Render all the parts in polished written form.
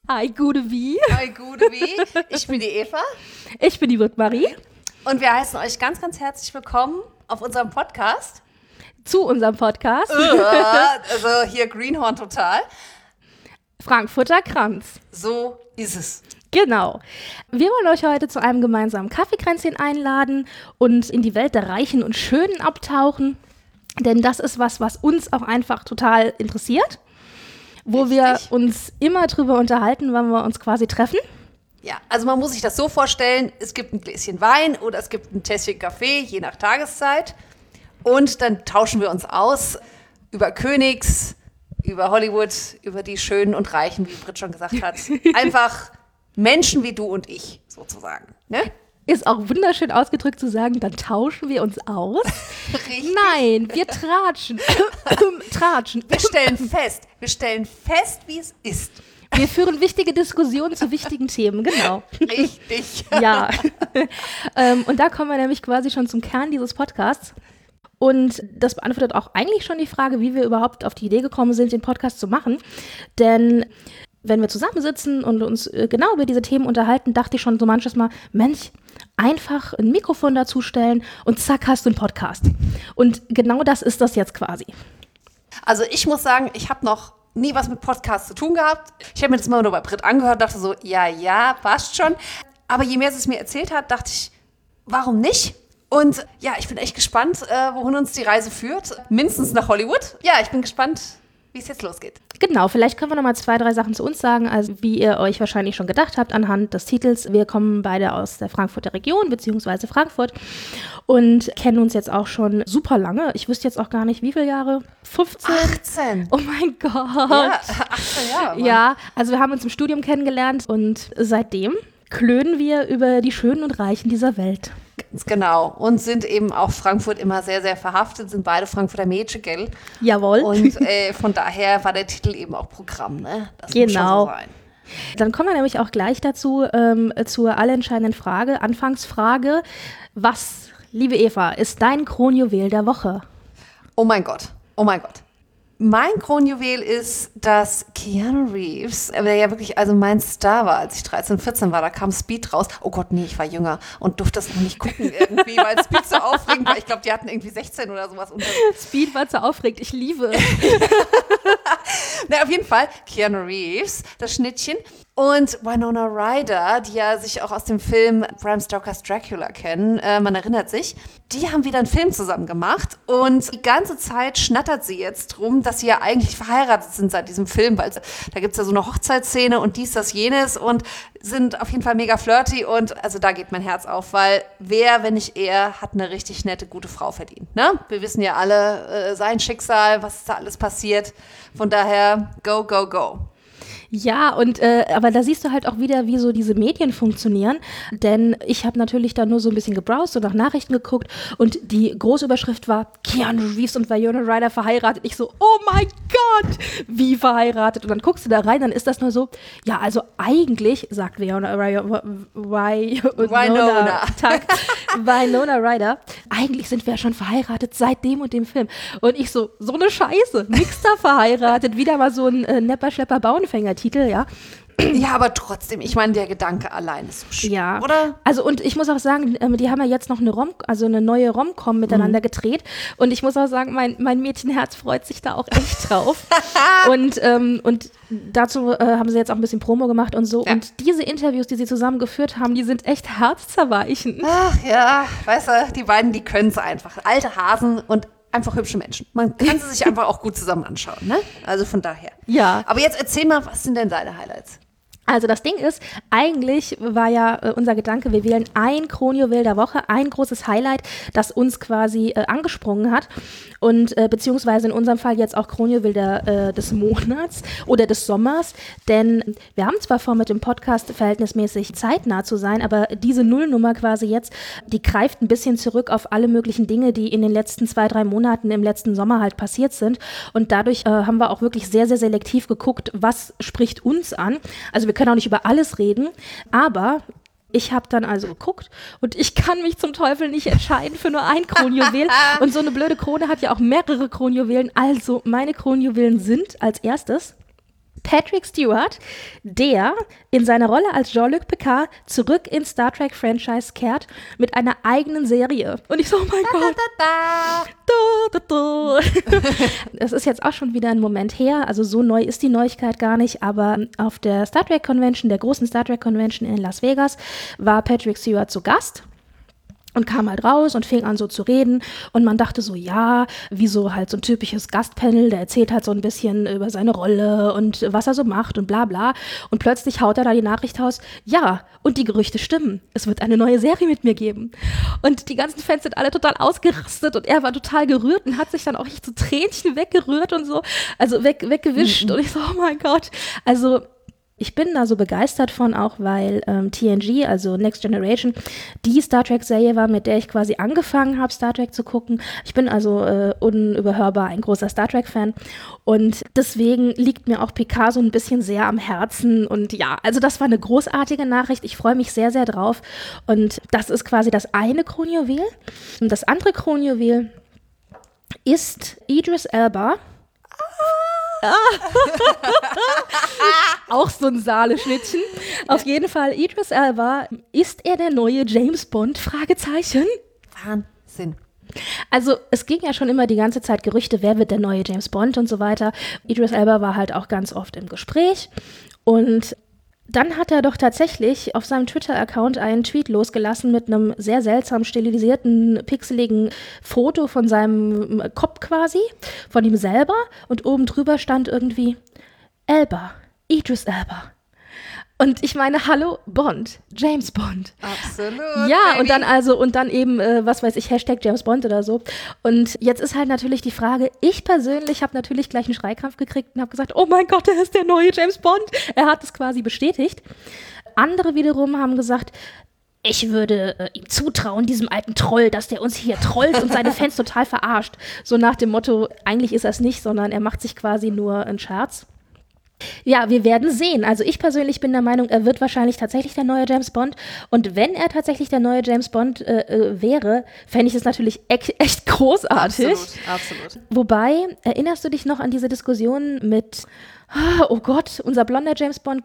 Hi, gute Wie. Hi, gute Wie. Ich bin die Eva. Ich bin die Wirt-Marie. Und wir heißen euch ganz, ganz herzlich willkommen auf unserem Podcast. Zu unserem Podcast. Also hier Greenhorn total. Frankfurter Kranz. So ist es. Genau. Wir wollen euch heute zu einem gemeinsamen Kaffeekränzchen einladen und in die Welt der Reichen und Schönen abtauchen. Denn das ist was uns auch einfach total interessiert. Wo wir uns immer drüber unterhalten, wann wir uns quasi treffen. Ja, also man muss sich das so vorstellen, es gibt ein Gläschen Wein oder es gibt ein Tässchen Kaffee, je nach Tageszeit. Und dann tauschen wir uns aus über Königs, über Hollywood, über die Schönen und Reichen, wie Britt schon gesagt hat. Einfach Menschen wie du und ich, sozusagen. Ne? Ist auch wunderschön ausgedrückt zu sagen, dann tauschen wir uns aus. Richtig. Nein, wir tratschen. Tratschen. Wir stellen fest, wie es ist. Wir führen wichtige Diskussionen zu wichtigen Themen, genau. Richtig. Ja. Und da kommen wir nämlich quasi schon zum Kern dieses Podcasts. Und das beantwortet auch eigentlich schon die Frage, wie wir überhaupt auf die Idee gekommen sind, den Podcast zu machen. Denn wenn wir zusammensitzen und uns genau über diese Themen unterhalten, dachte ich schon so manches Mal, Mensch, einfach ein Mikrofon dazustellen und zack, hast du einen Podcast. Und genau das ist das jetzt quasi. Also ich muss sagen, ich habe noch nie was mit Podcasts zu tun gehabt. Ich habe mir das mal nur bei Britt angehört und dachte so, ja, passt schon. Aber je mehr sie es mir erzählt hat, dachte ich, warum nicht? Und ja, ich bin echt gespannt, wohin uns die Reise führt. Mindestens nach Hollywood. Ja, ich bin gespannt, wie es jetzt losgeht. Genau, vielleicht können wir noch mal 2, 3 Sachen zu uns sagen. Also wie ihr euch wahrscheinlich schon gedacht habt anhand des Titels, wir kommen beide aus der Frankfurter Region, beziehungsweise Frankfurt und kennen uns jetzt auch schon super lange. Ich wüsste jetzt auch gar nicht, wie viele Jahre? 15? 18. Oh mein Gott. Ja, 18 Jahre. Mann. Ja, also wir haben uns im Studium kennengelernt und seitdem klönen wir über die Schönen und Reichen dieser Welt. Ganz genau. Und sind eben auch Frankfurt immer sehr, sehr verhaftet, sind beide Frankfurter Mädchen, gell? Jawohl. Und von daher war der Titel eben auch Programm, ne? Das muss schon so sein. Dann kommen wir nämlich auch gleich dazu, zur allentscheidenden Frage, Anfangsfrage. Was, liebe Eva, ist dein Kronjuwel der Woche? Oh mein Gott. Mein Kronjuwel ist, dass Keanu Reeves, der ja wirklich also mein Star war, als ich 13, 14 war, da kam Speed raus. Oh Gott, nee, ich war jünger und durfte das noch nicht gucken irgendwie, weil Speed so aufregend war. Ich glaube, die hatten irgendwie 16 oder sowas. Speed war zu aufregend, ich liebe. Na, auf jeden Fall Keanu Reeves, das Schnittchen. Und Winona Ryder, die ja sich auch aus dem Film Bram Stokers Dracula kennen, man erinnert sich, die haben wieder einen Film zusammen gemacht und die ganze Zeit schnattert sie jetzt drum, dass sie ja eigentlich verheiratet sind seit diesem Film, weil da gibt's ja so eine Hochzeitsszene und dies, das, jenes und sind auf jeden Fall mega flirty und also da geht mein Herz auf, weil wer, wenn nicht er, hat eine richtig nette, gute Frau verdient, ne? Wir wissen ja alle sein Schicksal, was da alles passiert, von daher go, go, go. Ja, und aber da siehst du halt auch wieder, wie so diese Medien funktionieren, denn ich habe natürlich da nur so ein bisschen gebrowst und nach Nachrichten geguckt und die Großüberschrift war Keanu Reeves und Winona Ryder verheiratet. Ich so, oh mein Gott, wie verheiratet? Und dann guckst du da rein, dann ist das nur so, ja, also eigentlich, sagt Winona Ryder, eigentlich sind wir ja schon verheiratet seit dem und dem Film. Und ich so eine Scheiße, nix da verheiratet, wieder mal so ein Nepper-Schlepper-Bauernfänger-Titel, ja. Ja, aber trotzdem, ich meine, der Gedanke allein ist so schön, ja. Oder? Also und ich muss auch sagen, die haben ja jetzt noch eine neue Rom-Com miteinander gedreht und ich muss auch sagen, mein Mädchenherz freut sich da auch echt drauf. und dazu haben sie jetzt auch ein bisschen Promo gemacht und so. Ja. Und diese Interviews, die sie zusammen geführt haben, die sind echt herzzerweichend. Ach ja, weißt du, die beiden, die können es einfach. Alte Hasen und einfach hübsche Menschen. Man kann sie sich einfach auch gut zusammen anschauen, ne? Also von daher. Ja. Aber jetzt erzähl mal, was sind denn deine Highlights? Also das Ding ist, eigentlich war ja unser Gedanke, wir wählen ein Kronjuwel der Woche, ein großes Highlight, das uns quasi angesprungen hat und beziehungsweise in unserem Fall jetzt auch Kronjuwel des Monats oder des Sommers, denn wir haben zwar vor, mit dem Podcast verhältnismäßig zeitnah zu sein, aber diese Nullnummer quasi jetzt, die greift ein bisschen zurück auf alle möglichen Dinge, die in den letzten 2, 3 Monaten im letzten Sommer halt passiert sind und dadurch haben wir auch wirklich sehr, sehr selektiv geguckt, was spricht uns an. Also wir können auch nicht über alles reden, aber ich habe dann also geguckt und ich kann mich zum Teufel nicht entscheiden für nur ein Kronjuwel und so eine blöde Krone hat ja auch mehrere Kronjuwelen, also meine Kronjuwelen sind als erstes Patrick Stewart, der in seiner Rolle als Jean-Luc Picard zurück ins Star Trek-Franchise kehrt mit einer eigenen Serie. Und ich so, oh mein Gott. Es ist jetzt auch schon wieder ein Moment her, also so neu ist die Neuigkeit gar nicht, aber auf der Star Trek Convention, der großen Star Trek Convention in Las Vegas, war Patrick Stewart zu Gast. Und kam halt raus und fing an so zu reden und man dachte so, ja, wie so halt so ein typisches Gastpanel, der erzählt halt so ein bisschen über seine Rolle und was er so macht und bla bla und plötzlich haut er da die Nachricht raus, ja, und die Gerüchte stimmen, es wird eine neue Serie mit mir geben. Und die ganzen Fans sind alle total ausgerastet und er war total gerührt und hat sich dann auch echt so Tränchen weggerührt und so, also weggewischt und ich so, oh mein Gott, also ich bin da so begeistert von, auch weil TNG, also Next Generation, die Star Trek-Serie war, mit der ich quasi angefangen habe, Star Trek zu gucken. Ich bin also unüberhörbar ein großer Star Trek-Fan und deswegen liegt mir auch Picard so ein bisschen sehr am Herzen und ja, also das war eine großartige Nachricht. Ich freue mich sehr, sehr drauf und das ist quasi das eine Kronjuwel. Und das andere Kronjuwel ist Idris Elba. Auch so ein Saale-Schnittchen. Auf jeden Fall, Idris Elba, ist er der neue James Bond? Fragezeichen. Wahnsinn. Also es ging ja schon immer die ganze Zeit Gerüchte, wer wird der neue James Bond und so weiter. Idris Elba war halt auch ganz oft im Gespräch und dann hat er doch tatsächlich auf seinem Twitter-Account einen Tweet losgelassen mit einem sehr seltsam stilisierten, pixeligen Foto von seinem Kopf quasi, von ihm selber. Und oben drüber stand irgendwie Elba, Idris Elba. Und ich meine, hallo, Bond, James Bond. Absolut. Ja, baby. und dann eben, was weiß ich, Hashtag James Bond oder so. Und jetzt ist halt natürlich die Frage, ich persönlich habe natürlich gleich einen Schreikrampf gekriegt und habe gesagt, oh mein Gott, er ist der neue James Bond. Er hat es quasi bestätigt. Andere wiederum haben gesagt, ich würde ihm zutrauen, diesem alten Troll, dass der uns hier trollt und seine Fans total verarscht. So nach dem Motto, eigentlich ist er es nicht, sondern er macht sich quasi nur einen Scherz. Ja, wir werden sehen. Also ich persönlich bin der Meinung, er wird wahrscheinlich tatsächlich der neue James Bond. Und wenn er tatsächlich der neue James Bond wäre, fände ich es natürlich echt großartig. Absolut. Wobei, erinnerst du dich noch an diese Diskussion mit, oh Gott, unser blonder James Bond,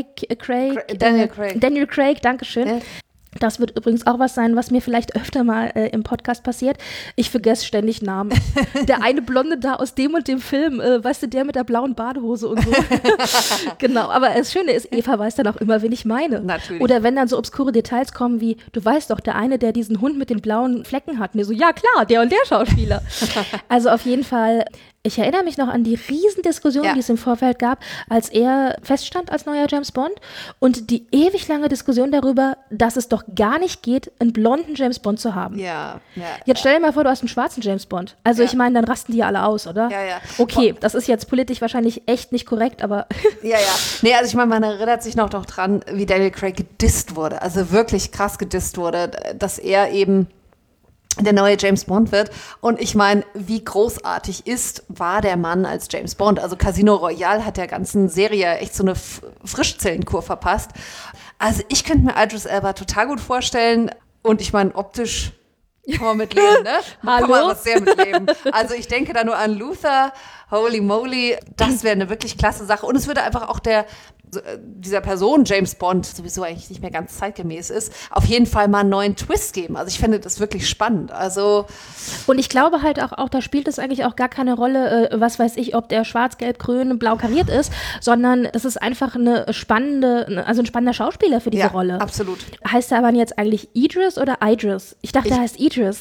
Daniel Craig. Daniel Craig, Dankeschön. Ja. Das wird übrigens auch was sein, was mir vielleicht öfter mal im Podcast passiert. Ich vergesse ständig Namen. Der eine Blonde da aus dem und dem Film, weißt du, der mit der blauen Badehose und so. Genau, aber das Schöne ist, Eva weiß dann auch immer, wen ich meine. Natürlich. Oder wenn dann so obskure Details kommen wie, du weißt doch, der eine, der diesen Hund mit den blauen Flecken hat. Mir so, ja klar, der und der Schauspieler. Also auf jeden Fall, ich erinnere mich noch an die Riesendiskussion, die es im Vorfeld gab, als er feststand als neuer James Bond und die ewig lange Diskussion darüber, dass es doch gar nicht geht, einen blonden James Bond zu haben. Jetzt stell dir mal vor, du hast einen schwarzen James Bond. Also ich meine, dann rasten die ja alle aus, oder? Ja. Okay, das ist jetzt politisch wahrscheinlich echt nicht korrekt, aber Ja. Nee, also ich meine, man erinnert sich noch dran, wie Daniel Craig gedisst wurde. Also wirklich krass gedisst wurde, dass er eben der neue James Bond wird. Und ich meine, wie großartig war der Mann als James Bond. Also Casino Royale hat der ganzen Serie echt so eine Frischzellenkur verpasst. Also ich könnte mir Idris Elba total gut vorstellen. Und ich meine, optisch kann man mitleben, ne? Hallo? Kann man was sehr mitleben. Also ich denke da nur an Luther, holy moly, das wäre eine wirklich klasse Sache. Und es würde einfach auch dieser Person James Bond sowieso eigentlich nicht mehr ganz zeitgemäß ist, auf jeden Fall mal einen neuen Twist geben. Also ich finde das wirklich spannend. Also und ich glaube halt auch, da spielt es eigentlich auch gar keine Rolle, was weiß ich, ob der schwarz, gelb, grün, blau kariert ist, sondern es ist einfach ein spannender Schauspieler für diese Rolle. Absolut. Heißt er aber jetzt eigentlich Idris oder Idris? Ich dachte, er heißt Idris.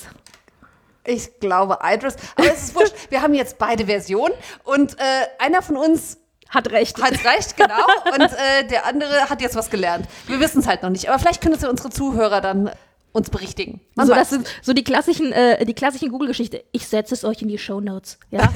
Ich glaube Idris. Aber es ist wurscht. Wir haben jetzt beide Versionen und einer von uns hat recht, genau. Und der andere hat jetzt was gelernt. Wir wissen es halt noch nicht. Aber vielleicht können es ja unsere Zuhörer dann uns berichtigen. So, das sind so die klassischen Google-Geschichte. Ich setze es euch in die Shownotes. Ja,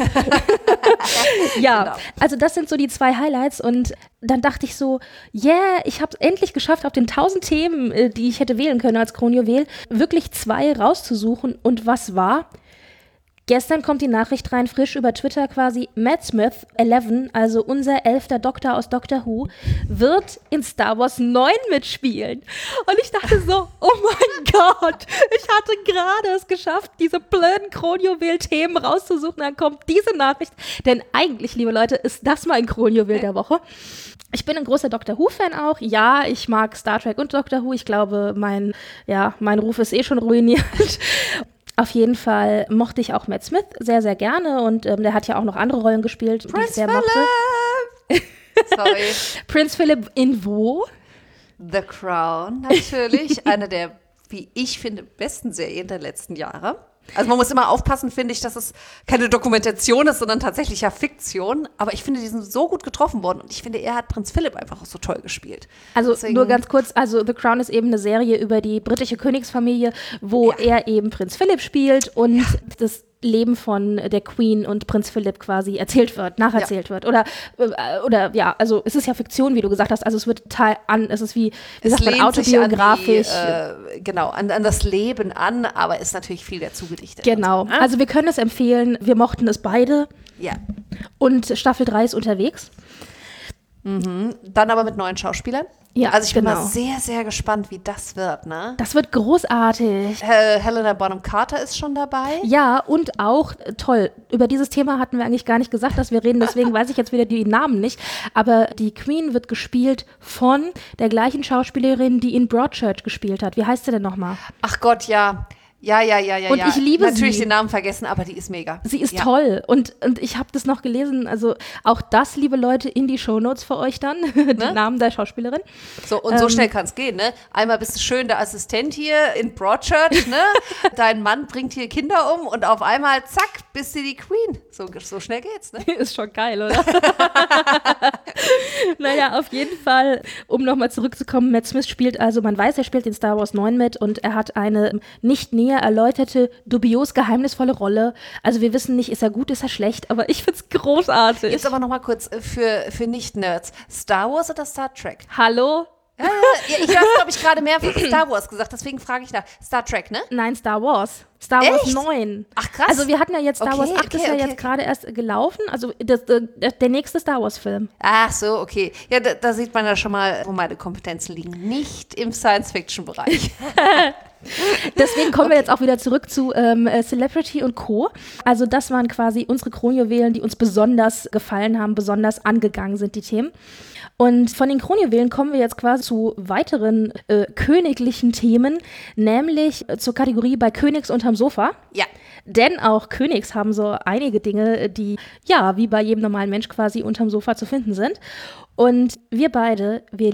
ja, genau. Also das sind so die 2 Highlights. Und dann dachte ich so, ich habe es endlich geschafft, auf den 1000 Themen, die ich hätte wählen können als Kronjuwel, wirklich 2 rauszusuchen. Und was war? Gestern kommt die Nachricht rein, frisch über Twitter quasi, Matt Smith, 11, also unser 11. Doktor aus Doctor Who, wird in Star Wars 9 mitspielen. Und ich dachte so, oh mein Gott, ich hatte gerade es geschafft, diese blöden Kronjuwel-Themen rauszusuchen, dann kommt diese Nachricht. Denn eigentlich, liebe Leute, ist das mein Kronjuwel der Woche. Ich bin ein großer Doctor Who-Fan auch. Ja, ich mag Star Trek und Doctor Who. Ich glaube, mein Ruf ist eh schon ruiniert. Auf jeden Fall mochte ich auch Matt Smith sehr, sehr gerne und der hat ja auch noch andere Rollen gespielt, die ich sehr mochte. Sorry. Prinz Philip in wo? The Crown, natürlich. Eine der, wie ich finde, besten Serien der letzten Jahre. Also man muss immer aufpassen, finde ich, dass es keine Dokumentation ist, sondern tatsächlich ja Fiktion. Aber ich finde, die sind so gut getroffen worden. Und ich finde, er hat Prinz Philip einfach auch so toll gespielt. Also nur ganz kurz, also The Crown ist eben eine Serie über die britische Königsfamilie, wo er eben Prinz Philip spielt und das Leben von der Queen und Prinz Philip quasi nacherzählt wird. Oder also es ist ja Fiktion, wie du gesagt hast, also es wird es ist wie sagt man, autobiografisch. An das Leben an, aber ist natürlich viel dazu gedichtet. Genau, so, ne? Also wir können es empfehlen, wir mochten es beide. Ja. Und Staffel 3 ist unterwegs. Dann aber mit neuen Schauspielern. Ja, also ich bin mal sehr, sehr gespannt, wie das wird, ne? Das wird großartig. Helena Bonham Carter ist schon dabei. Ja, und auch, toll, über dieses Thema hatten wir eigentlich gar nicht gesagt, dass wir reden, deswegen weiß ich jetzt wieder die Namen nicht. Aber die Queen wird gespielt von der gleichen Schauspielerin, die in Broadchurch gespielt hat. Wie heißt sie denn nochmal? Ach Gott, ja. Ja. Und ich liebe sie. Natürlich den Namen vergessen, aber die ist mega. Sie ist toll. Und ich habe das noch gelesen. Also auch das, liebe Leute, in die Shownotes für euch dann. Ne? Den Namen der Schauspielerin. So, und so schnell kann es gehen, ne? Einmal bist du schön der Assistent hier in Broadchurch, ne? Dein Mann bringt hier Kinder um und auf einmal, zack, bist du die Queen. So schnell geht's, ne? Ist schon geil, oder? Naja, auf jeden Fall, um nochmal zurückzukommen, Matt Smith spielt also, man weiß, er spielt in Star Wars 9 mit und er hat eine nicht näher erläuterte, dubios geheimnisvolle Rolle. Also wir wissen nicht, ist er gut, ist er schlecht, aber ich find's großartig. Jetzt aber nochmal kurz für Nicht-Nerds. Star Wars oder Star Trek? Hallo? Ich habe, glaube ich, gerade mehrfach Star Wars gesagt, deswegen frage ich nach. Star Trek, ne? Nein, Star Wars. Star Wars 9. Ach, krass. Also wir hatten ja jetzt Star Wars 8 ist ja jetzt gerade erst gelaufen, also der nächste Star Wars Film. Ach so, okay. Ja, da sieht man ja schon mal, wo meine Kompetenzen liegen. Nicht im Science-Fiction-Bereich. Deswegen kommen wir jetzt auch wieder zurück zu Celebrity und Co. Also das waren quasi unsere Kronjuwelen, die uns besonders gefallen haben, besonders angegangen sind, die Themen. Und von den Kronjuwelen kommen wir jetzt quasi zu weiteren königlichen Themen, nämlich zur Kategorie bei Königs unterm Sofa. Ja. Denn auch Königs haben so einige Dinge, die, ja, wie bei jedem normalen Mensch quasi unterm Sofa zu finden sind. Und wir beide, wir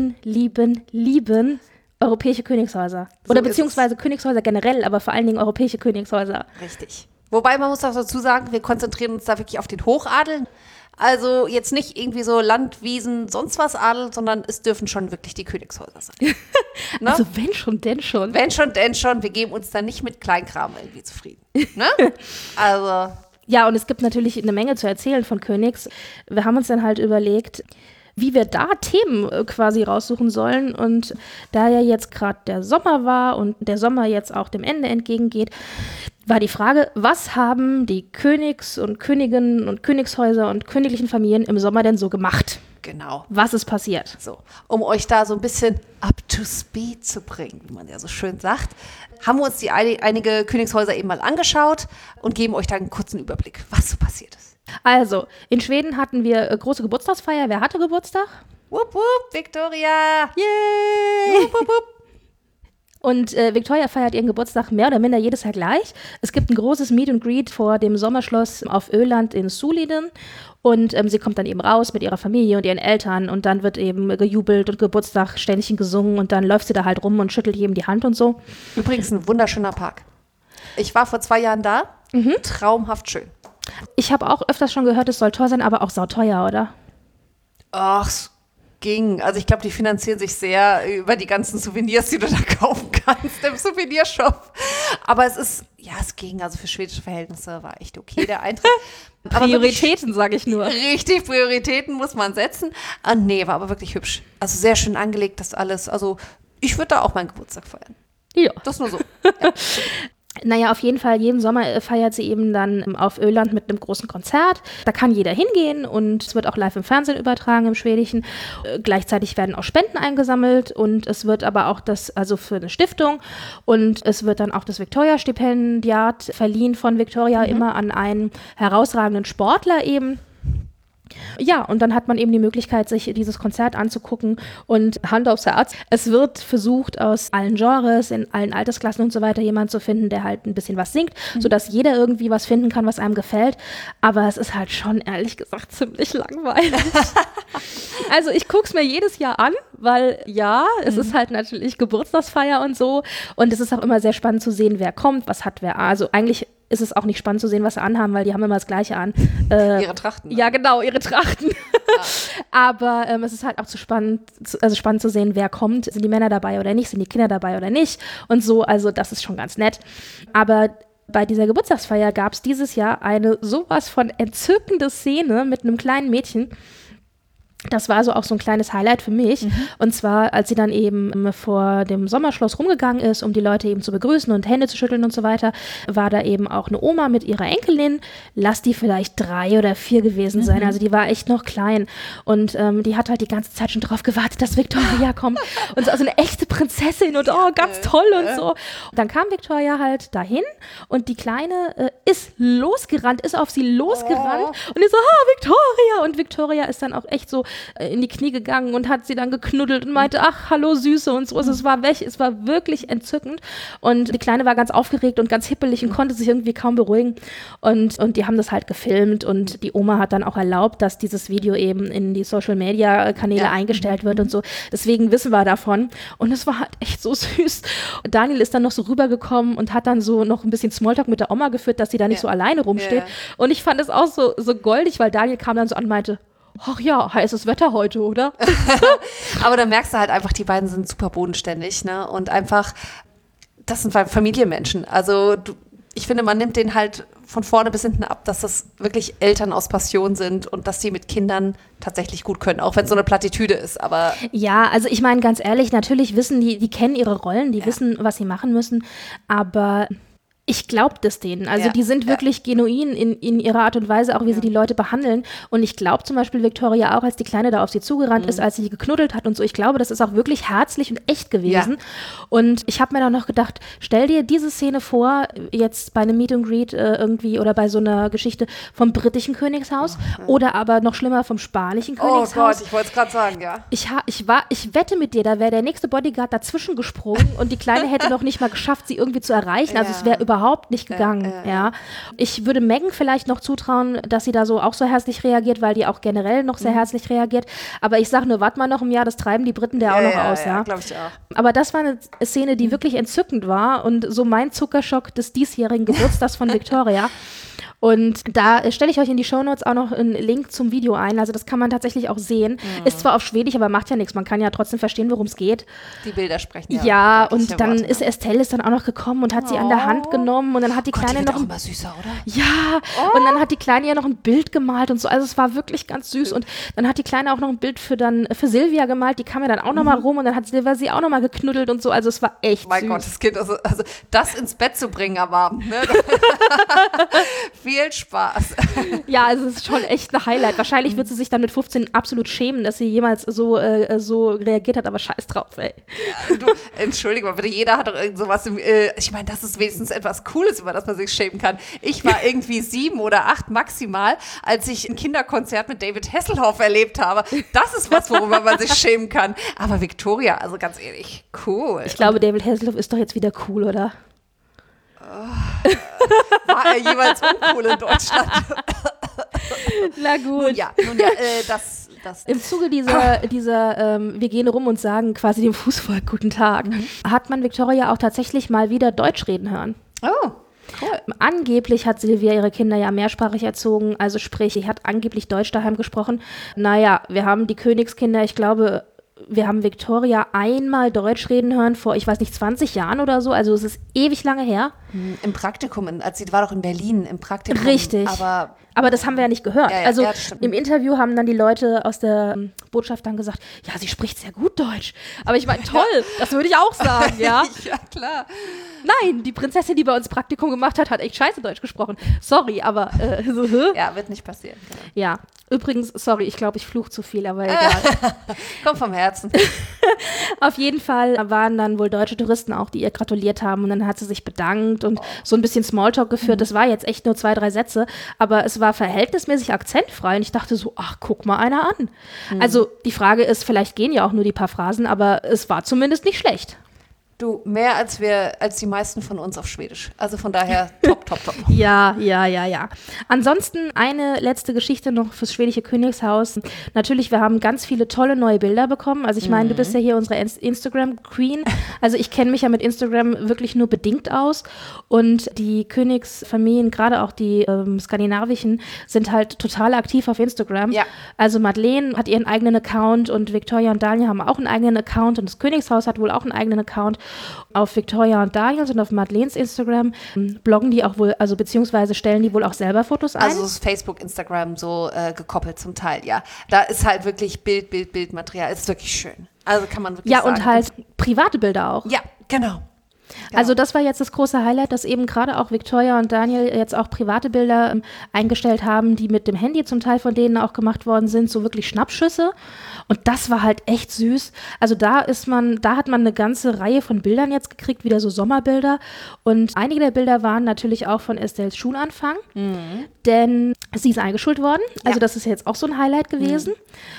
lieben europäische Königshäuser. Oder beziehungsweise Königshäuser generell, aber vor allen Dingen europäische Königshäuser. Richtig. Wobei man muss auch dazu sagen, wir konzentrieren uns da wirklich auf den Hochadel. Also jetzt nicht irgendwie so Land, Wiesen, sonst was Adel, sondern es dürfen schon wirklich die Königshäuser sein. Ne? Also wenn schon, denn schon. Wenn schon, denn schon. Wir geben uns da nicht mit Kleinkram irgendwie zufrieden. Ne? Also. Ja, und es gibt natürlich eine Menge zu erzählen von Königs. Wir haben uns dann halt überlegt, wie wir da Themen quasi raussuchen sollen. Und da ja jetzt gerade der Sommer war und der Sommer jetzt auch dem Ende entgegengeht, war die Frage, was haben die Königs und Königinnen und Königshäuser und königlichen Familien im Sommer denn so gemacht? Genau. Was ist passiert? So, um euch da so ein bisschen up to speed zu bringen, wie man ja so schön sagt, haben wir uns die einige Königshäuser eben mal angeschaut und geben euch da einen kurzen Überblick, was so passiert ist. Also, in Schweden hatten wir große Geburtstagsfeier. Wer hatte Geburtstag? Wupp, wupp, Victoria! Yay! Wupp, wupp, wupp. Und Victoria feiert ihren Geburtstag mehr oder minder jedes Jahr gleich. Es gibt ein großes Meet and Greet vor dem Sommerschloss auf Öland in Suliden. Und sie kommt dann eben raus mit ihrer Familie und ihren Eltern. Und dann wird eben gejubelt und Geburtstagständchen gesungen. Und dann läuft sie da halt rum und schüttelt jedem die Hand und so. Übrigens ein wunderschöner Park. Ich war vor 2 Jahren da. Traumhaft schön. Ich habe auch öfters schon gehört, es soll toll sein, aber auch sauteuer, oder? Ach, es ging. Also ich glaube, die finanzieren sich sehr über die ganzen Souvenirs, die du da kaufen kannst im Souvenirshop. Aber es ging. Also für schwedische Verhältnisse war echt okay, der Eintritt. Prioritäten, sage ich nur. Richtig, Prioritäten muss man setzen. Nee, war aber wirklich hübsch. Also sehr schön angelegt, das alles. Also ich würde da auch meinen Geburtstag feiern. Ja. Das nur so. Ja. Naja, auf jeden Fall, jeden Sommer feiert sie eben dann auf Öland mit einem großen Konzert. Da kann jeder hingehen und es wird auch live im Fernsehen übertragen, im Schwedischen. Gleichzeitig werden auch Spenden eingesammelt und es wird aber auch also für eine Stiftung und es wird dann auch das Victoria-Stipendiat verliehen von Victoria immer an einen herausragenden Sportler eben. Ja, und dann hat man eben die Möglichkeit, sich dieses Konzert anzugucken und Hand aufs Herz. Es wird versucht, aus allen Genres, in allen Altersklassen und so weiter jemanden zu finden, der halt ein bisschen was singt, sodass jeder irgendwie was finden kann, was einem gefällt. Aber es ist halt schon, ehrlich gesagt, ziemlich langweilig. Also ich gucke es mir jedes Jahr an, weil es ist halt natürlich Geburtstagsfeier und so. Und es ist auch immer sehr spannend zu sehen, wer kommt, was hat wer. Also eigentlich ist es auch nicht spannend zu sehen, was sie anhaben, weil die haben immer das Gleiche an. Ihre Trachten. Ja, genau, ihre Trachten. Aber es ist halt auch spannend zu sehen, wer kommt. Sind die Männer dabei oder nicht? Sind die Kinder dabei oder nicht? Und so, also das ist schon ganz nett. Aber bei dieser Geburtstagsfeier gab es dieses Jahr eine sowas von entzückende Szene mit einem kleinen Mädchen. Das war so auch so ein kleines Highlight für mich. Und zwar, als sie dann eben vor dem Sommerschloss rumgegangen ist, um die Leute eben zu begrüßen und Hände zu schütteln und so weiter, war da eben auch eine Oma mit ihrer Enkelin. Lass die vielleicht 3 oder 4 gewesen sein. Also die war echt noch klein. Und die hat halt die ganze Zeit schon drauf gewartet, dass Victoria kommt. Und so also eine echte Prinzessin und ganz toll und so. Und dann kam Victoria halt dahin und die Kleine ist losgerannt, ist auf sie losgerannt und ist so, Victoria! Und Victoria ist dann auch echt so in die Knie gegangen und hat sie dann geknuddelt und meinte, ach, hallo Süße und so. Also es war wirklich entzückend und die Kleine war ganz aufgeregt und ganz hippelig und konnte sich irgendwie kaum beruhigen und die haben das halt gefilmt und die Oma hat dann auch erlaubt, dass dieses Video eben in die Social-Media-Kanäle eingestellt wird und so. Deswegen wissen wir davon und es war halt echt so süß. Und Daniel ist dann noch so rübergekommen und hat dann so noch ein bisschen Smalltalk mit der Oma geführt, dass sie da nicht so alleine rumsteht und ich fand es auch so goldig, weil Daniel kam dann so an und meinte, ach ja, heißes Wetter heute, oder? Aber da merkst du halt einfach, die beiden sind super bodenständig, ne? Und einfach, das sind Familienmenschen. Also ich finde, man nimmt denen halt von vorne bis hinten ab, dass das wirklich Eltern aus Passion sind und dass sie mit Kindern tatsächlich gut können, auch wenn es so eine Plattitüde ist, aber... Ja, also ich meine, ganz ehrlich, natürlich wissen die kennen ihre Rollen, die wissen, was sie machen müssen, aber... Ich glaube das denen. Also die sind wirklich genuin in ihrer Art und Weise, auch wie sie die Leute behandeln. Und ich glaube zum Beispiel Victoria auch, als die Kleine da auf sie zugerannt ist, als sie geknuddelt hat und so. Ich glaube, das ist auch wirklich herzlich und echt gewesen. Ja. Und ich habe mir dann noch gedacht, stell dir diese Szene vor, jetzt bei einem Meet and Greet irgendwie oder bei so einer Geschichte vom britischen Königshaus oder aber noch schlimmer vom spanischen Königshaus. Oh Gott, ich wollte es gerade sagen, ja. Ich wette mit dir, da wäre der nächste Bodyguard dazwischen gesprungen und die Kleine hätte noch nicht mal geschafft, sie irgendwie zu erreichen. Also es wäre überhaupt nicht gegangen, ja. Ich würde Meghan vielleicht noch zutrauen, dass sie da so auch so herzlich reagiert, weil die auch generell noch sehr herzlich reagiert. Aber ich sage nur, warte mal noch ein Jahr, das treiben die Briten auch noch aus, ja. Glaube ich auch. Aber das war eine Szene, die wirklich entzückend war und so mein Zuckerschock des diesjährigen Geburtstags von Victoria. Und da stelle ich euch in die Shownotes auch noch einen Link zum Video ein. Also das kann man tatsächlich auch sehen. Ist zwar auf Schwedisch, aber macht ja nichts. Man kann ja trotzdem verstehen, worum es geht. Die Bilder sprechen ja. Und dann ist Estelle dann auch noch gekommen und hat sie an der Hand genommen. Und dann hat die Kleine die noch... auch immer süßer, oder? Ja, und dann hat die Kleine ja noch ein Bild gemalt und so. Also es war wirklich ganz süß. Und dann hat die Kleine auch noch ein Bild für Silvia gemalt. Die kam ja dann auch noch mal rum und dann hat Silvia sie auch noch mal geknuddelt und so. Also es war echt süß. Mein Gott, das Kind, also das ins Bett zu bringen am Abend, ne? Viel Spaß. Ja, also es ist schon echt ein Highlight. Wahrscheinlich wird sie sich dann mit 15 absolut schämen, dass sie jemals so reagiert hat, aber scheiß drauf, ey. Ja, du, entschuldige mal, bitte, jeder hat doch irgend sowas ich meine, das ist wenigstens etwas Cooles, über das man sich schämen kann. Ich war irgendwie 7 oder 8 maximal, als ich ein Kinderkonzert mit David Hasselhoff erlebt habe. Das ist was, worüber man sich schämen kann. Aber Victoria, also ganz ehrlich, cool. Ich glaube, David Hasselhoff ist doch jetzt wieder cool, oder? War er jeweils uncool in Deutschland? Na gut. Nun ja, das. Im Zuge dieser wir gehen rum und sagen quasi dem Fußvolk Guten Tag, hat man Victoria auch tatsächlich mal wieder Deutsch reden hören. Oh, cool. Angeblich hat Silvia ihre Kinder ja mehrsprachig erzogen, also sprich, sie hat angeblich Deutsch daheim gesprochen. Naja, wir haben die Königskinder, ich glaube, wir haben Victoria einmal Deutsch reden hören vor, ich weiß nicht, 20 Jahren oder so. Also es ist ewig lange her. Im Praktikum, sie war doch in Berlin im Praktikum. Richtig. Aber das haben wir ja nicht gehört. Ja, also stimmt. im Interview haben dann die Leute aus der Botschaft dann gesagt, ja, sie spricht sehr gut Deutsch. Aber ich meine, toll, das würde ich auch sagen, ja. Ja, klar. Nein, die Prinzessin, die bei uns Praktikum gemacht hat, hat echt scheiße Deutsch gesprochen. Sorry, aber Ja, wird nicht passieren. Genau. Ja, übrigens, sorry, ich glaube, ich fluche zu viel, aber egal. Kommt vom Herzen. Auf jeden Fall waren dann wohl deutsche Touristen auch, die ihr gratuliert haben und dann hat sie sich bedankt und so ein bisschen Smalltalk geführt. Das war jetzt echt nur 2, 3 Sätze, aber es war verhältnismäßig akzentfrei und ich dachte so, ach, guck mal einer an. Also die Frage ist, vielleicht gehen ja auch nur die paar Phrasen, aber es war zumindest nicht schlecht. Du, mehr als die meisten von uns auf Schwedisch. Also von daher top, top, top. Ja. Ansonsten eine letzte Geschichte noch fürs schwedische Königshaus. Natürlich, wir haben ganz viele tolle neue Bilder bekommen. Also ich meine, du bist ja hier unsere Instagram-Queen. Also ich kenne mich ja mit Instagram wirklich nur bedingt aus. Und die Königsfamilien, gerade auch die skandinavischen, sind halt total aktiv auf Instagram. Ja. Also Madeleine hat ihren eigenen Account und Victoria und Daniel haben auch einen eigenen Account und das Königshaus hat wohl auch einen eigenen Account. Auf Victoria und Daniels und auf Madeleines Instagram bloggen die auch wohl, also beziehungsweise stellen die wohl auch selber Fotos ein. Also ist Facebook, Instagram so gekoppelt zum Teil, ja. Da ist halt wirklich Bildmaterial. Ist wirklich schön. Also kann man wirklich sagen. Ja, und halt private Bilder auch. Ja, genau. Also das war jetzt das große Highlight, dass eben gerade auch Victoria und Daniel jetzt auch private Bilder eingestellt haben, die mit dem Handy zum Teil von denen auch gemacht worden sind, so wirklich Schnappschüsse. Und das war halt echt süß. Also da hat man eine ganze Reihe von Bildern jetzt gekriegt, wieder so Sommerbilder. Und einige der Bilder waren natürlich auch von Estelles Schulanfang, denn sie ist eingeschult worden. Also das ist jetzt auch so ein Highlight gewesen.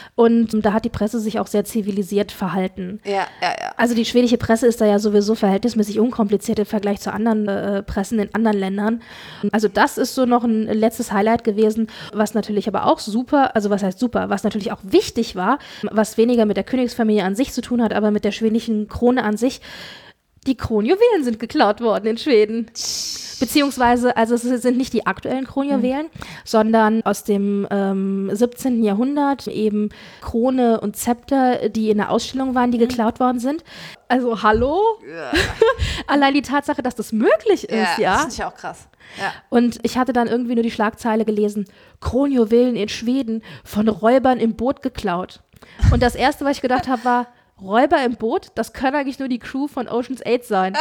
Und da hat die Presse sich auch sehr zivilisiert verhalten. Ja. Also die schwedische Presse ist da ja sowieso verhältnismäßig unkompliziert im Vergleich zu anderen Pressen in anderen Ländern. Also das ist so noch ein letztes Highlight gewesen, was natürlich aber auch super, also was heißt super, was natürlich auch wichtig war, was weniger mit der Königsfamilie an sich zu tun hat, aber mit der schwedischen Krone an sich. Die Kronjuwelen sind geklaut worden in Schweden. Beziehungsweise, also es sind nicht die aktuellen Kronjuwelen, sondern aus dem 17. Jahrhundert eben Krone und Zepter, die in der Ausstellung waren, die geklaut worden sind. Also hallo? Ja. Allein die Tatsache, dass das möglich ist, ja. Das ist ja auch krass. Ja. Und ich hatte dann irgendwie nur die Schlagzeile gelesen, Kronjuwelen in Schweden von Räubern im Boot geklaut. Und das Erste, was ich gedacht habe, war, Räuber im Boot? Das kann eigentlich nur die Crew von Ocean's 8 sein.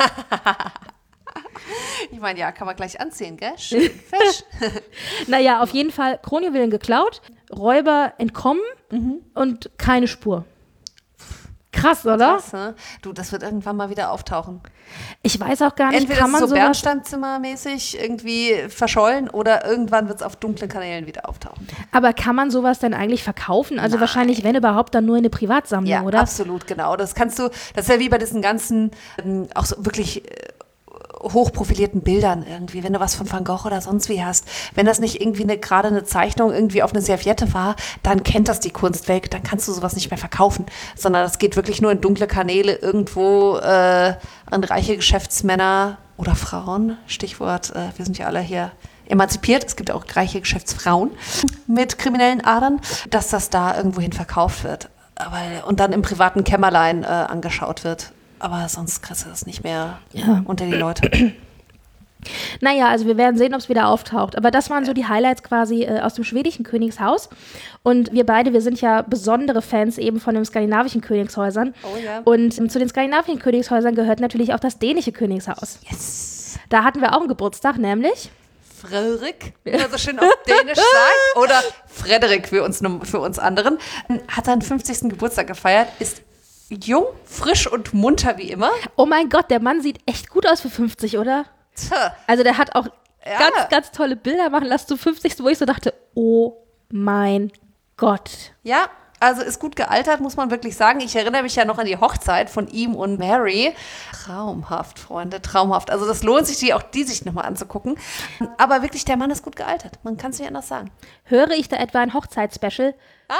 Ich meine, ja, kann man gleich anziehen, gell? Schön, fesch. Naja, auf jeden Fall Kronjuwelen geklaut, Räuber entkommen und keine Spur. Krass, oder? Krass, ne? Du, das wird irgendwann mal wieder auftauchen. Ich weiß auch gar nicht, Entweder kann man ist es so sowas... Bernsteinzimmermäßig irgendwie verschollen oder irgendwann wird es auf dunklen Kanälen wieder auftauchen. Aber kann man sowas denn eigentlich verkaufen? Also Nein. Wahrscheinlich, wenn überhaupt, dann nur in eine Privatsammlung, Ja, oder? absolut, genau. Das ist ja wie bei diesen ganzen, auch so wirklich hochprofilierten Bildern irgendwie, wenn du was von Van Gogh oder sonst wie hast, wenn das nicht irgendwie gerade eine Zeichnung irgendwie auf eine Serviette war, dann kennt das die Kunstwelt, dann kannst du sowas nicht mehr verkaufen, sondern das geht wirklich nur in dunkle Kanäle irgendwo an reiche Geschäftsmänner oder Frauen, Stichwort, wir sind ja alle hier emanzipiert, es gibt auch reiche Geschäftsfrauen mit kriminellen Adern, dass das da irgendwohin verkauft wird und dann im privaten Kämmerlein angeschaut wird. Aber sonst kriegst du das nicht mehr unter die Leute. Naja, also wir werden sehen, ob es wieder auftaucht. Aber das waren so die Highlights quasi aus dem schwedischen Königshaus. Und wir beide, wir sind ja besondere Fans eben von den skandinavischen Königshäusern. Oh ja. Und zu den skandinavischen Königshäusern gehört natürlich auch das dänische Königshaus. Yes. Da hatten wir auch einen Geburtstag, nämlich... Frederik, wie man so schön auf Dänisch sagt. Oder Frederik für uns anderen. Hat seinen 50. Geburtstag gefeiert, ist jung, frisch und munter wie immer. Oh mein Gott, der Mann sieht echt gut aus für 50, oder? Tja. Also der hat auch ganz, ganz tolle Bilder machen lassen zum 50. Wo ich so dachte, oh mein Gott. Ja, also ist gut gealtert, muss man wirklich sagen. Ich erinnere mich ja noch an die Hochzeit von ihm und Mary. Traumhaft, Freunde, traumhaft. Also das lohnt sich, die sich nochmal anzugucken. Aber wirklich, der Mann ist gut gealtert. Man kann es nicht anders sagen. Höre ich da etwa ein Hochzeitsspecial?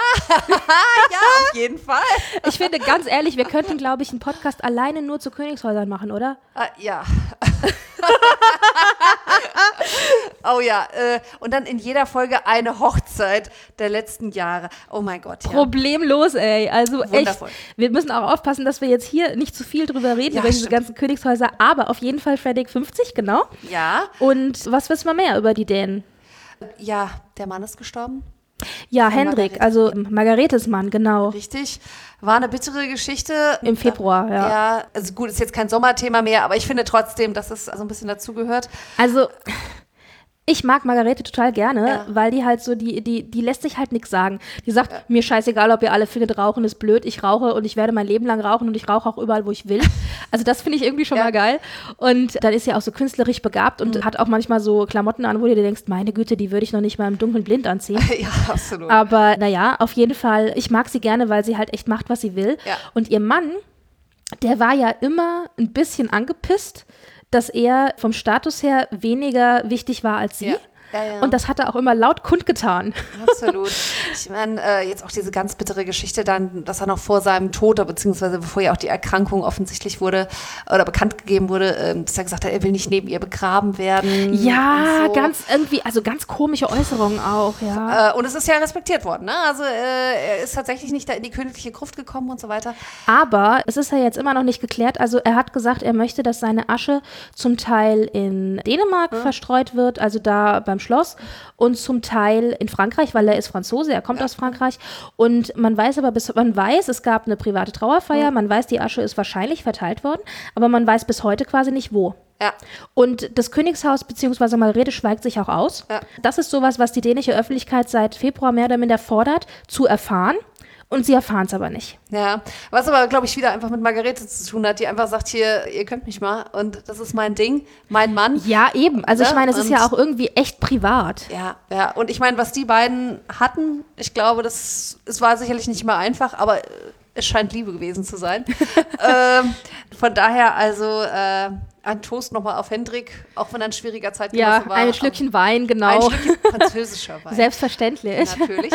Ja, auf jeden Fall. Ich finde, ganz ehrlich, wir könnten, glaube ich, einen Podcast alleine nur zu Königshäusern machen, oder? Ja. Oh ja, und dann in jeder Folge eine Hochzeit der letzten Jahre. Oh mein Gott, ja. Problemlos, ey. Also echt, Wundervoll. wir müssen auch aufpassen, dass wir jetzt hier nicht zu viel drüber reden, Ja, über diese stimmt. ganzen Königshäuser, aber auf jeden Fall Fredrik 50, genau. Ja, Und was wissen wir mehr über die Dänen? ja, der Mann ist gestorben. Ja, Von Hendrik, Margarete. also Margaretes Mann, genau. Richtig. War eine bittere Geschichte. Im Februar, ja. Ja, also gut, ist jetzt kein Sommerthema mehr, aber ich finde trotzdem, dass es so ein bisschen dazugehört. Also, ich mag Margarete total gerne, Ja. weil die halt so, die lässt sich halt nichts sagen. Die sagt, mir scheißegal, ob ihr alle findet, Rauchen ist blöd, ich rauche und ich werde mein Leben lang rauchen und ich rauche auch überall, wo ich will. Also das finde ich irgendwie schon Ja. mal geil. Und dann ist sie auch so künstlerisch begabt und hat auch manchmal so Klamotten an, wo du dir denkst, meine Güte, die würde ich noch nicht mal im Dunkeln blind anziehen. Ja, absolut. Aber naja, auf jeden Fall, ich mag sie gerne, weil sie halt echt macht, was sie will. Ja. Und ihr Mann, der war ja immer ein bisschen angepisst, dass er vom Status her weniger wichtig war als sie. Ja. Ja. Und das hat er auch immer laut kundgetan. Absolut. Ich meine, jetzt auch diese ganz bittere Geschichte dann, dass er noch vor seinem Tod, oder beziehungsweise bevor ja auch die Erkrankung offensichtlich wurde oder bekannt gegeben wurde, dass er gesagt hat, er will nicht neben ihr begraben werden. Ja, und so. ganz komische Äußerungen auch, ja. Und es ist ja respektiert worden, ne? Also er ist tatsächlich nicht da in die königliche Gruft gekommen und so weiter. Aber es ist ja jetzt immer noch nicht geklärt. Also er hat gesagt, er möchte, dass seine Asche zum Teil in Dänemark verstreut wird, also da beim Schloss, und zum Teil in Frankreich, weil er ist Franzose, er kommt aus Frankreich. Und man weiß aber, es gab eine private Trauerfeier, man weiß, die Asche ist wahrscheinlich verteilt worden, aber man weiß bis heute quasi nicht wo. Ja. Und das Königshaus bzw. Margarete schweigt sich auch aus. Ja. Das ist sowas, was die dänische Öffentlichkeit seit Februar mehr oder minder fordert, zu erfahren. Und sie erfahren es aber nicht. Ja, was aber, glaube ich, wieder einfach mit Margarete zu tun hat, die einfach sagt, hier, ihr könnt mich mal und das ist mein Ding, mein Mann. Ja, eben. Also ich Ja, meine, es ist und- ja auch irgendwie echt privat. Ja, und ich meine, was die beiden hatten, ich glaube, es war sicherlich nicht immer einfach, aber es scheint Liebe gewesen zu sein. Von daher also ein Toast nochmal auf Hendrik, auch wenn er ein schwieriger Zeitgenosse Ja, war. ein Schlückchen Wein, genau. Ein Schlückchen französischer Wein. Selbstverständlich. Natürlich.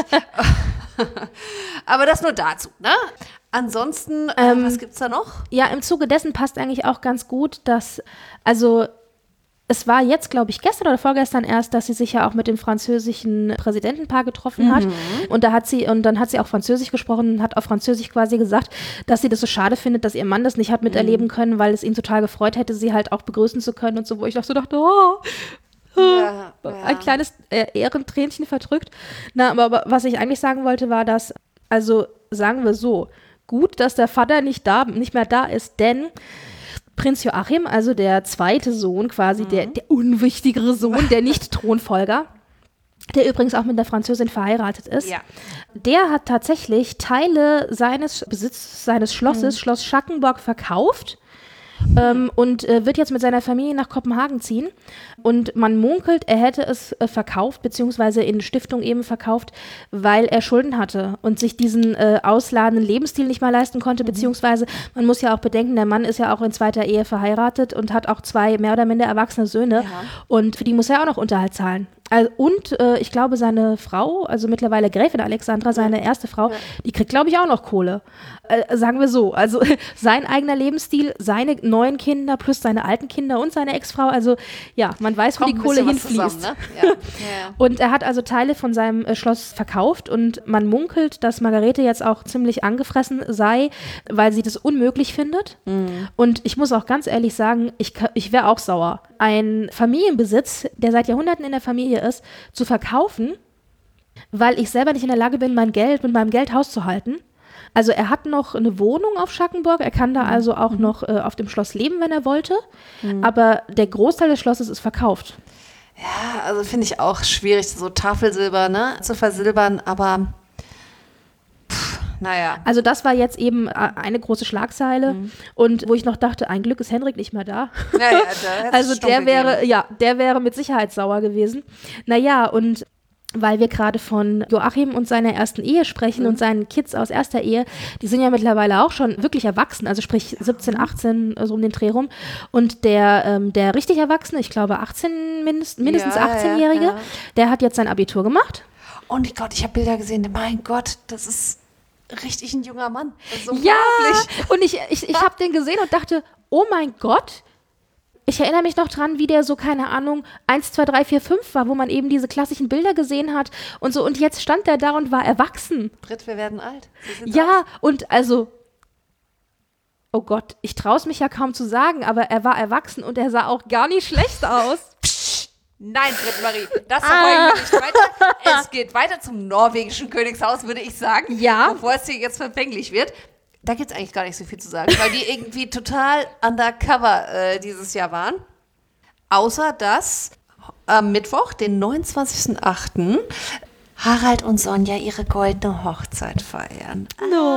Aber das nur dazu, ne? Ansonsten, was gibt's da noch? Ja, im Zuge dessen passt eigentlich auch ganz gut, dass, also es war jetzt, glaube ich, gestern oder vorgestern erst, dass sie sich ja auch mit dem französischen Präsidentenpaar getroffen hat. Und dann hat sie auch Französisch gesprochen und hat auf Französisch quasi gesagt, dass sie das so schade findet, dass ihr Mann das nicht hat miterleben können, weil es ihn total gefreut hätte, sie halt auch begrüßen zu können und so, wo ich auch so dachte, Ja, ein kleines Ehrentränchen verdrückt. Na, aber was ich eigentlich sagen wollte, war, dass, also sagen wir so, gut, dass der Vater nicht mehr da ist, denn Prinz Joachim, also der zweite Sohn quasi, der unwichtigere Sohn, der Nicht-Thronfolger, der übrigens auch mit der Französin verheiratet ist, Ja. der hat tatsächlich Teile seines Besitzes, seines Schlosses, Schloss Schackenborg, verkauft. Und wird jetzt mit seiner Familie nach Kopenhagen ziehen. Und man munkelt, er hätte es verkauft, beziehungsweise in Stiftung eben verkauft, weil er Schulden hatte und sich diesen ausladenden Lebensstil nicht mal leisten konnte, beziehungsweise man muss ja auch bedenken, der Mann ist ja auch in zweiter Ehe verheiratet und hat auch 2 mehr oder minder erwachsene Söhne. Ja. Und für die muss er auch noch Unterhalt zahlen. Und ich glaube, seine Frau, also mittlerweile Gräfin Alexandra, seine erste Frau, die kriegt, glaube ich, auch noch Kohle. Sagen wir so. Also sein eigener Lebensstil, seine neuen Kinder plus seine alten Kinder und seine Ex-Frau. Also ja, man weiß, wo die Kommt ein Kohle bisschen was hinfließt. zusammen, ne? Ja. Und er hat also Teile von seinem Schloss verkauft und man munkelt, dass Margarete jetzt auch ziemlich angefressen sei, weil sie das unmöglich findet. Und ich muss auch ganz ehrlich sagen, ich wäre auch sauer. Ein Familienbesitz, der seit Jahrhunderten in der Familie ist, zu verkaufen, weil ich selber nicht in der Lage bin, mit meinem Geld Haus zu halten. Also er hat noch eine Wohnung auf Schackenborg, er kann da also auch noch auf dem Schloss leben, wenn er wollte, aber der Großteil des Schlosses ist verkauft. Ja, also finde ich auch schwierig, so Tafelsilber, ne, zu versilbern, aber naja. Also das war jetzt eben eine große Schlagzeile und wo ich noch dachte, ein Glück ist Henrik nicht mehr da. Ja, da hätt's Also Stunk der wäre mit Sicherheit sauer gewesen. Naja, und weil wir gerade von Joachim und seiner ersten Ehe sprechen und seinen Kids aus erster Ehe, die sind ja mittlerweile auch schon wirklich erwachsen, also sprich 17, 18, so um den Dreh rum. Und der richtig Erwachsene, ich glaube 18, mindestens Ja, 18-Jährige, ja. der hat jetzt sein Abitur gemacht. Oh Gott, ich habe Bilder gesehen. Mein Gott, das ist richtig ein junger Mann. Das ist Ja, unglaublich. und ich habe den gesehen und dachte, oh mein Gott, Ich erinnere mich noch dran, wie der so, keine Ahnung, 1, 2, 3, 4, 5 war, wo man eben diese klassischen Bilder gesehen hat und so. Und jetzt stand der da und war erwachsen. Britt, wir werden alt. Ja, und also, oh Gott, ich traue es mich ja kaum zu sagen, aber er war erwachsen und er sah auch gar nicht schlecht aus. Psst, nein, Britt-Marie, das verfolgen wir nicht weiter. Es geht weiter zum norwegischen Königshaus, würde ich sagen. Ja. Bevor es hier jetzt verfänglich wird. Da gibt es eigentlich gar nicht so viel zu sagen, weil die irgendwie total undercover dieses Jahr waren. Außer dass am Mittwoch, den 29.08., Harald und Sonja ihre goldene Hochzeit feiern.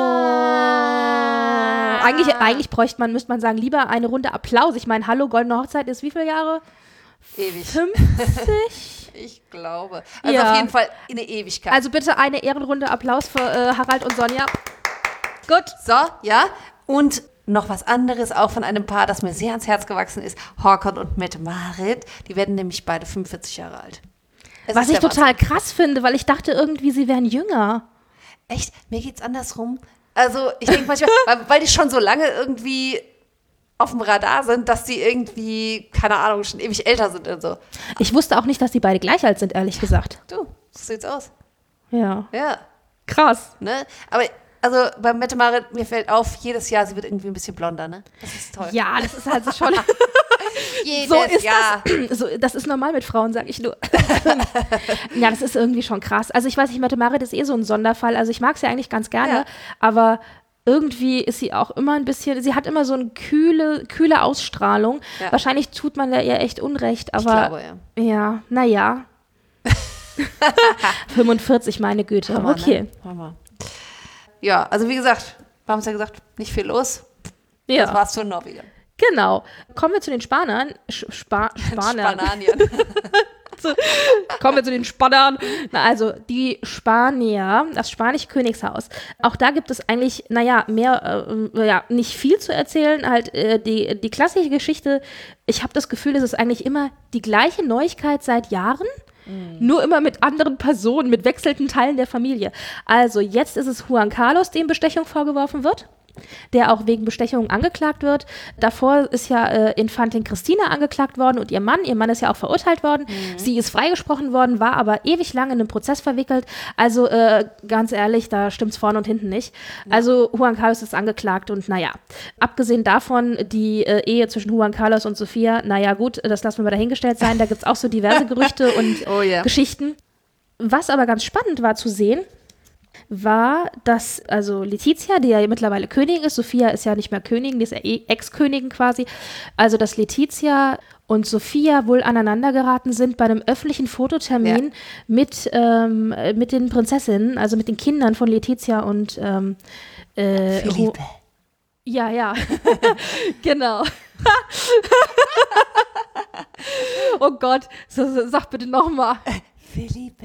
Eigentlich müsste man sagen, lieber eine Runde Applaus. Ich meine, hallo, goldene Hochzeit ist wie viele Jahre? Ewig. 50? Ich glaube. Also Ja. auf jeden Fall in eine Ewigkeit. Also bitte eine Ehrenrunde Applaus für Harald und Sonja. Gut. So, ja. Und noch was anderes, auch von einem Paar, das mir sehr ans Herz gewachsen ist. Håkon und Mette-Marit. Die werden nämlich beide 45 Jahre alt. Es Was ist ich der total krass finde, weil ich dachte irgendwie, sie wären jünger. Echt? Mir geht's andersrum. Also, ich denke manchmal, weil die schon so lange irgendwie auf dem Radar sind, dass die irgendwie, keine Ahnung, schon ewig älter sind und so. Ich wusste auch nicht, dass die beide gleich alt sind, ehrlich gesagt. Du, so sieht's aus. Ja. Ja, Krass. ne? Aber, also, bei Mette-Marit, mir fällt auf, jedes Jahr, sie wird irgendwie ein bisschen blonder, ne? Das ist toll. Ja, das ist halt so schon. Jedes So ist Jahr. das. So, das ist normal mit Frauen, sag ich nur. Ja, das ist irgendwie schon krass. Also ich weiß nicht, Mette-Marit ist eh so ein Sonderfall. Also ich mag sie eigentlich ganz gerne, Ja. aber irgendwie ist sie auch immer ein bisschen, sie hat immer so eine kühle Ausstrahlung. Ja. Wahrscheinlich tut man da ihr echt Unrecht, aber Ich glaube, ja. ja, naja. 45, meine Güte. Hammer, Okay. Ne? Hammer. Ja, also wie gesagt, wir haben es ja gesagt, nicht viel los. Das Ja, war's für Norwegen. genau. Kommen wir zu den Spanern. Spanern. Spanien. Kommen wir zu den Spannern. Na, also die Spanier, das spanische Königshaus. Auch da gibt es eigentlich, nicht viel zu erzählen. Halt die klassische Geschichte. Ich habe das Gefühl, es ist eigentlich immer die gleiche Neuigkeit seit Jahren. Nur immer mit anderen Personen, mit wechselnden Teilen der Familie. Also jetzt ist es Juan Carlos, dem Bestechung vorgeworfen wird, der auch wegen Bestechung angeklagt wird. Davor ist ja Infantin Christina angeklagt worden und ihr Mann. Ihr Mann ist ja auch verurteilt worden. Sie ist freigesprochen worden, war aber ewig lang in einem Prozess verwickelt. Also ganz ehrlich, da stimmt's vorne und hinten nicht. Ja. Also Juan Carlos ist angeklagt und naja, abgesehen davon, die Ehe zwischen Juan Carlos und Sofia, naja gut, das lassen wir mal dahingestellt sein. Da gibt's auch so diverse Gerüchte und Geschichten. Was aber ganz spannend war zu sehen, war, dass also Letizia, die ja mittlerweile Königin ist, Sofia ist ja nicht mehr Königin, die ist ja Ex-Königin quasi, also dass Letizia und Sofia wohl aneinander geraten sind bei einem öffentlichen Fototermin mit den Prinzessinnen, also mit den Kindern von Letizia und Felipe. Ja, genau. Oh Gott, sag bitte nochmal. Felipe.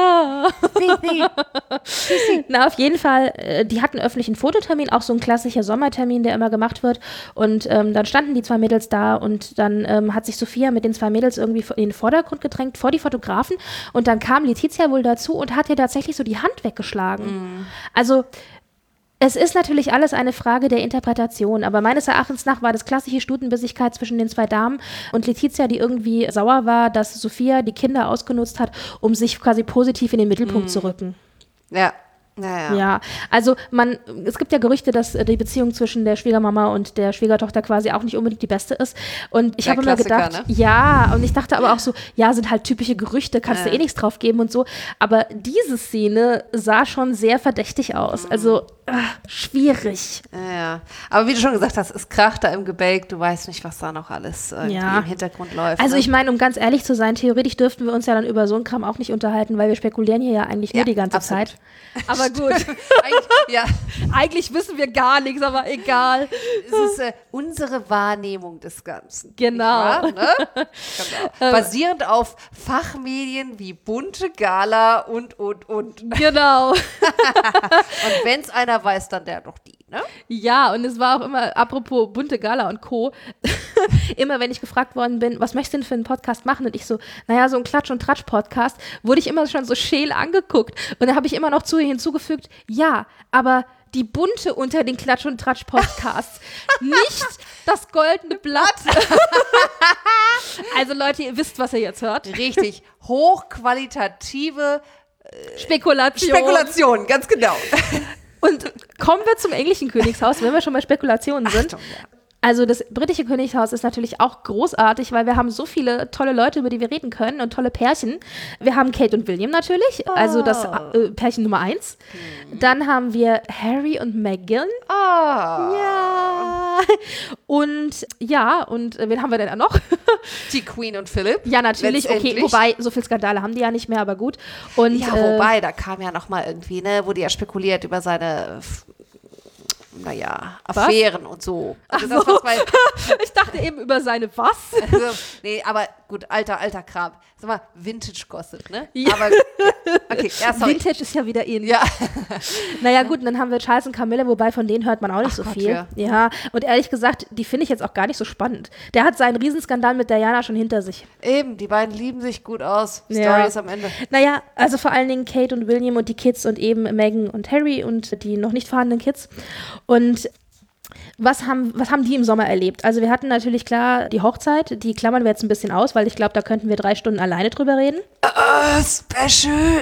Na, auf jeden Fall, die hatten öffentlichen Fototermin, auch so ein klassischer Sommertermin, der immer gemacht wird. Und dann standen die zwei Mädels da und dann hat sich Sofia mit den zwei Mädels irgendwie in den Vordergrund gedrängt, vor die Fotografen. Und dann kam Letizia wohl dazu und hat ihr tatsächlich so die Hand weggeschlagen. Also es ist natürlich alles eine Frage der Interpretation, aber meines Erachtens nach war das klassische Stutenbissigkeit zwischen den zwei Damen und Letizia, die irgendwie sauer war, dass Sofia die Kinder ausgenutzt hat, um sich quasi positiv in den Mittelpunkt zu rücken. Ja. Ja, also es gibt ja Gerüchte, dass die Beziehung zwischen der Schwiegermama und der Schwiegertochter quasi auch nicht unbedingt die beste ist. Und ich habe immer gedacht, ne? ja, und ich dachte aber auch so, ja, sind halt typische Gerüchte, kannst du eh nichts drauf geben und so. Aber diese Szene sah schon sehr verdächtig aus. Also schwierig. Ja, aber wie du schon gesagt hast, es kracht da im Gebälk, du weißt nicht, was da noch alles im Hintergrund läuft. Also ne? ich meine, um ganz ehrlich zu sein, theoretisch dürften wir uns ja dann über so einen Kram auch nicht unterhalten, weil wir spekulieren hier ja eigentlich nur die ganze absolut. Zeit. Aber gut. Eigentlich wissen wir gar nichts, aber egal. Es ist unsere Wahrnehmung des Ganzen. Genau. Nicht wahr, ne? Genau. Basierend auf Fachmedien wie Bunte, Gala und. Genau. Und wenn es einer weiß, dann der noch die, ne? Ja, und es war auch immer, apropos Bunte Gala und Co., immer wenn ich gefragt worden bin, was möchtest du denn für einen Podcast machen? Und ich so, naja, so ein Klatsch- und Tratsch-Podcast, wurde ich immer schon so scheel angeguckt. Und da habe ich immer noch hinzugefügt, ja, aber die bunte unter den Klatsch- und Tratsch-Podcasts. Nicht das goldene Blatt. Also Leute, ihr wisst, was ihr jetzt hört. Richtig. Hochqualitative Spekulation, ganz genau. Und kommen wir zum englischen Königshaus, wenn wir schon bei Spekulationen sind. Achtung, ja. Also das britische Königshaus ist natürlich auch großartig, weil wir haben so viele tolle Leute, über die wir reden können und tolle Pärchen. Wir haben Kate und William natürlich, also das Pärchen Nummer 1. Dann haben wir Harry und Meghan. Ja. Und wen haben wir denn da noch? Die Queen und Philipp. Ja, natürlich. Okay, wobei, so viele Skandale haben die ja nicht mehr, aber gut. Und, ja, wobei, da kam ja noch mal irgendwie, ne, wurde ja spekuliert über seine Affären und so. Also das, ich dachte eben über seine was? Also, nee, aber gut, alter Kram. Sag mal, Vintage-Gossip, ne? Ja. Aber, okay, ja, sorry. Vintage ist ja wieder in. Ja. Naja, gut, und dann haben wir Charles und Camilla, wobei von denen hört man auch nicht so viel. Ja, und ehrlich gesagt, die finde ich jetzt auch gar nicht so spannend. Der hat seinen Riesenskandal mit Diana schon hinter sich. Eben, die beiden lieben sich gut aus. Story ist am Ende. Naja, also vor allen Dingen Kate und William und die Kids und eben Meghan und Harry und die noch nicht vorhandenen Kids. Und was haben die im Sommer erlebt? Also wir hatten natürlich klar die Hochzeit, die klammern wir jetzt ein bisschen aus, weil ich glaube, da könnten wir 3 Stunden alleine drüber reden. Special!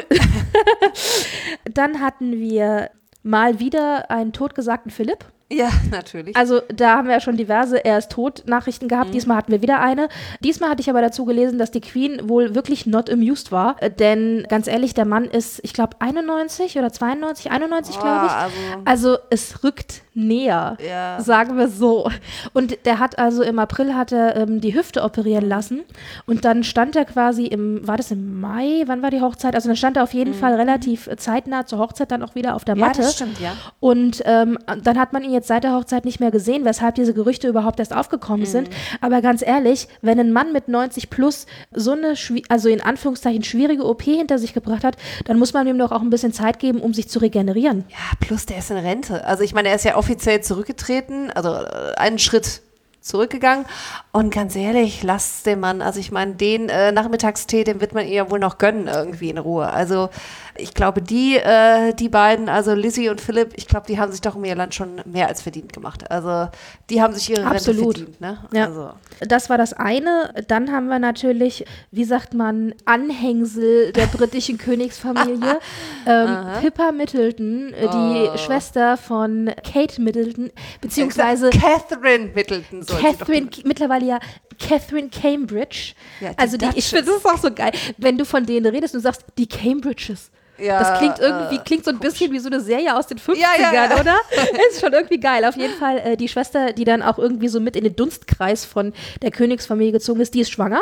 Dann hatten wir mal wieder einen totgesagten Philipp. Ja, natürlich. Also da haben wir ja schon diverse Er ist tot Nachrichten gehabt. Diesmal hatten wir wieder eine. Diesmal hatte ich aber dazu gelesen, dass die Queen wohl wirklich not amused war. Denn ganz ehrlich, der Mann ist, ich glaube, 91 oder 92, 91 glaube ich. Also es rückt näher, sagen wir so. Und der hat also im April die Hüfte operieren lassen. Und dann stand er quasi war das im Mai? Wann war die Hochzeit? Also dann stand er auf jeden Fall relativ zeitnah zur Hochzeit dann auch wieder auf der Matte. Ja, das stimmt, ja. Und dann hat man ihn jetzt seit der Hochzeit nicht mehr gesehen, weshalb diese Gerüchte überhaupt erst aufgekommen sind. Aber ganz ehrlich, wenn ein Mann mit 90 plus so eine, also in Anführungszeichen schwierige OP hinter sich gebracht hat, dann muss man ihm doch auch ein bisschen Zeit geben, um sich zu regenerieren. Ja, plus der ist in Rente. Also ich meine, er ist ja offiziell zurückgetreten, also einen Schritt zurückgegangen. Und ganz ehrlich, lasst den Mann, also ich meine, den Nachmittagstee, den wird man ihr wohl noch gönnen irgendwie in Ruhe. Also ich glaube, die beiden, also Lizzie und Philipp, ich glaube, die haben sich doch um ihr Land schon mehr als verdient gemacht. Also die haben sich ihre Rente verdient. Ne? Ja. Also. Das war das eine. Dann haben wir natürlich, wie sagt man, Anhängsel der britischen Königsfamilie. Pippa Middleton, die Schwester von Kate Middleton, beziehungsweise Catherine Middleton. Mittlerweile ja Catherine Cambridge. Ja, also ich finde, das ist auch so geil, wenn du von denen redest und sagst, die Cambridges. Ja, das klingt so ein bisschen wie so eine Serie aus den 50ern, oder? Ist schon irgendwie geil. Auf jeden Fall die Schwester, die dann auch irgendwie so mit in den Dunstkreis von der Königsfamilie gezogen ist, die ist schwanger.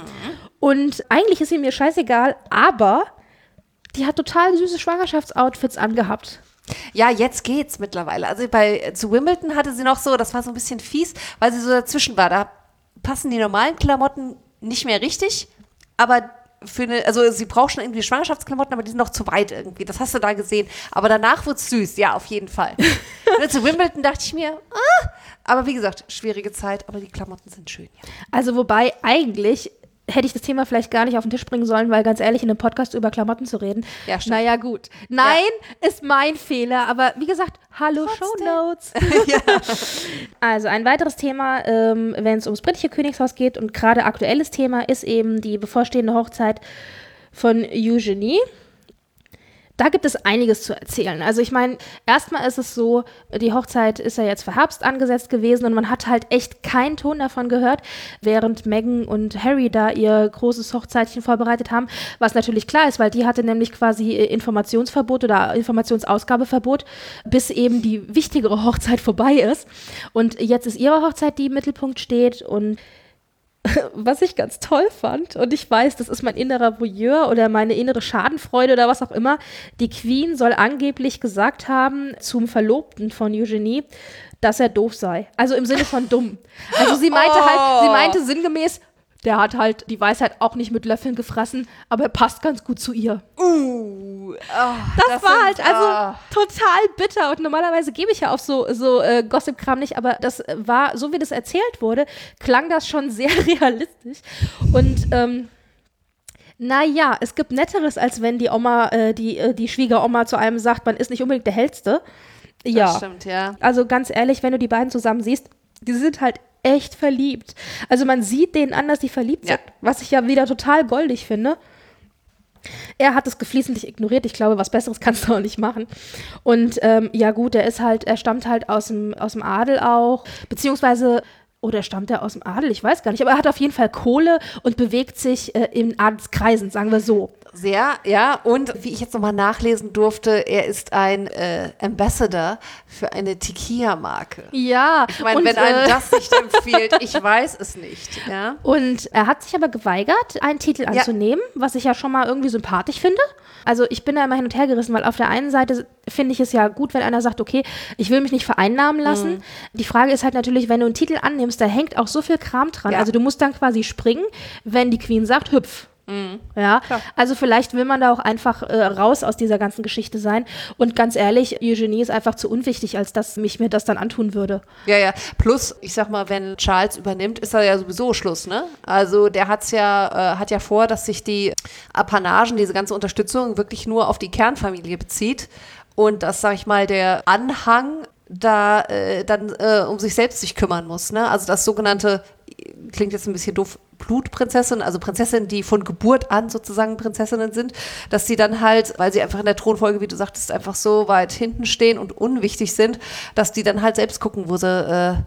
Und eigentlich ist sie mir scheißegal, aber die hat total süße Schwangerschaftsoutfits angehabt. Ja, jetzt geht's mittlerweile. Also zu Wimbledon hatte sie noch so, das war so ein bisschen fies, weil sie so dazwischen war. Da passen die normalen Klamotten nicht mehr richtig, aber also sie braucht schon irgendwie Schwangerschaftsklamotten, aber die sind noch zu weit irgendwie. Das hast du da gesehen. Aber danach wird's süß, ja, auf jeden Fall. Und zu Wimbledon dachte ich mir, aber wie gesagt, schwierige Zeit, aber die Klamotten sind schön. Ja. Also wobei eigentlich hätte ich das Thema vielleicht gar nicht auf den Tisch bringen sollen, weil ganz ehrlich, in einem Podcast über Klamotten zu reden, naja gut. Nein, ist mein Fehler, aber wie gesagt, hallo Shownotes. Ja. Also ein weiteres Thema, wenn es ums britische Königshaus geht und gerade aktuelles Thema ist eben die bevorstehende Hochzeit von Eugenie. Da gibt es einiges zu erzählen. Also ich meine, erstmal ist es so, die Hochzeit ist ja jetzt für Herbst angesetzt gewesen und man hat halt echt keinen Ton davon gehört, während Meghan und Harry da ihr großes Hochzeitchen vorbereitet haben, was natürlich klar ist, weil die hatte nämlich quasi Informationsverbot oder Informationsausgabeverbot, bis eben die wichtigere Hochzeit vorbei ist. Und jetzt ist ihre Hochzeit, die im Mittelpunkt steht und was ich ganz toll fand, und ich weiß, das ist mein innerer Voyeur oder meine innere Schadenfreude oder was auch immer, die Queen soll angeblich gesagt haben zum Verlobten von Eugenie, dass er doof sei. Also im Sinne von dumm. Also sie meinte sinngemäß, der hat halt die Weisheit auch nicht mit Löffeln gefressen, aber er passt ganz gut zu ihr. Das war halt also total bitter und normalerweise gebe ich ja auf so Gossip-Kram nicht, aber das war, so wie das erzählt wurde, klang das schon sehr realistisch und naja, es gibt Netteres, als wenn die Oma, die Schwiegeroma zu einem sagt, man ist nicht unbedingt der Hellste. Ja. Das stimmt, ja. Also ganz ehrlich, wenn du die beiden zusammen siehst, die sind halt echt verliebt. Also man sieht denen an, dass die verliebt sind, was ich ja wieder total goldig finde. Er hat es geflissentlich ignoriert. Ich glaube, was Besseres kannst du auch nicht machen. Und ja gut, er stammt halt aus dem Adel auch, beziehungsweise, oder stammt er aus dem Adel? Ich weiß gar nicht. Aber er hat auf jeden Fall Kohle und bewegt sich in Adelskreisen, sagen wir so. Sehr, ja. Und wie ich jetzt nochmal nachlesen durfte, er ist ein Ambassador für eine Tequila-Marke. Ja. Ich meine, wenn einem das nicht empfiehlt, ich weiß es nicht. Ja? Und er hat sich aber geweigert, einen Titel anzunehmen, was ich ja schon mal irgendwie sympathisch finde. Also ich bin da immer hin und her gerissen, weil auf der einen Seite finde ich es ja gut, wenn einer sagt, okay, ich will mich nicht vereinnahmen lassen. Die Frage ist halt natürlich, wenn du einen Titel annimmst, da hängt auch so viel Kram dran. Ja. Also du musst dann quasi springen, wenn die Queen sagt, hüpf. Ja, klar. Also vielleicht will man da auch einfach raus aus dieser ganzen Geschichte sein. Und ganz ehrlich, Eugenie ist einfach zu unwichtig, als dass mir das dann antun würde. Ja, ja. Plus, ich sag mal, wenn Charles übernimmt, ist da ja sowieso Schluss, ne? Also der hat ja vor, dass sich die Apanagen, diese ganze Unterstützung wirklich nur auf die Kernfamilie bezieht. Und dass, sag ich mal, der Anhang da dann um sich selbst sich kümmern muss, ne? Also das sogenannte, klingt jetzt ein bisschen doof, Blutprinzessin, also Prinzessinnen, die von Geburt an sozusagen Prinzessinnen sind, dass sie dann halt, weil sie einfach in der Thronfolge, wie du sagtest, einfach so weit hinten stehen und unwichtig sind, dass die dann halt selbst gucken, wo sie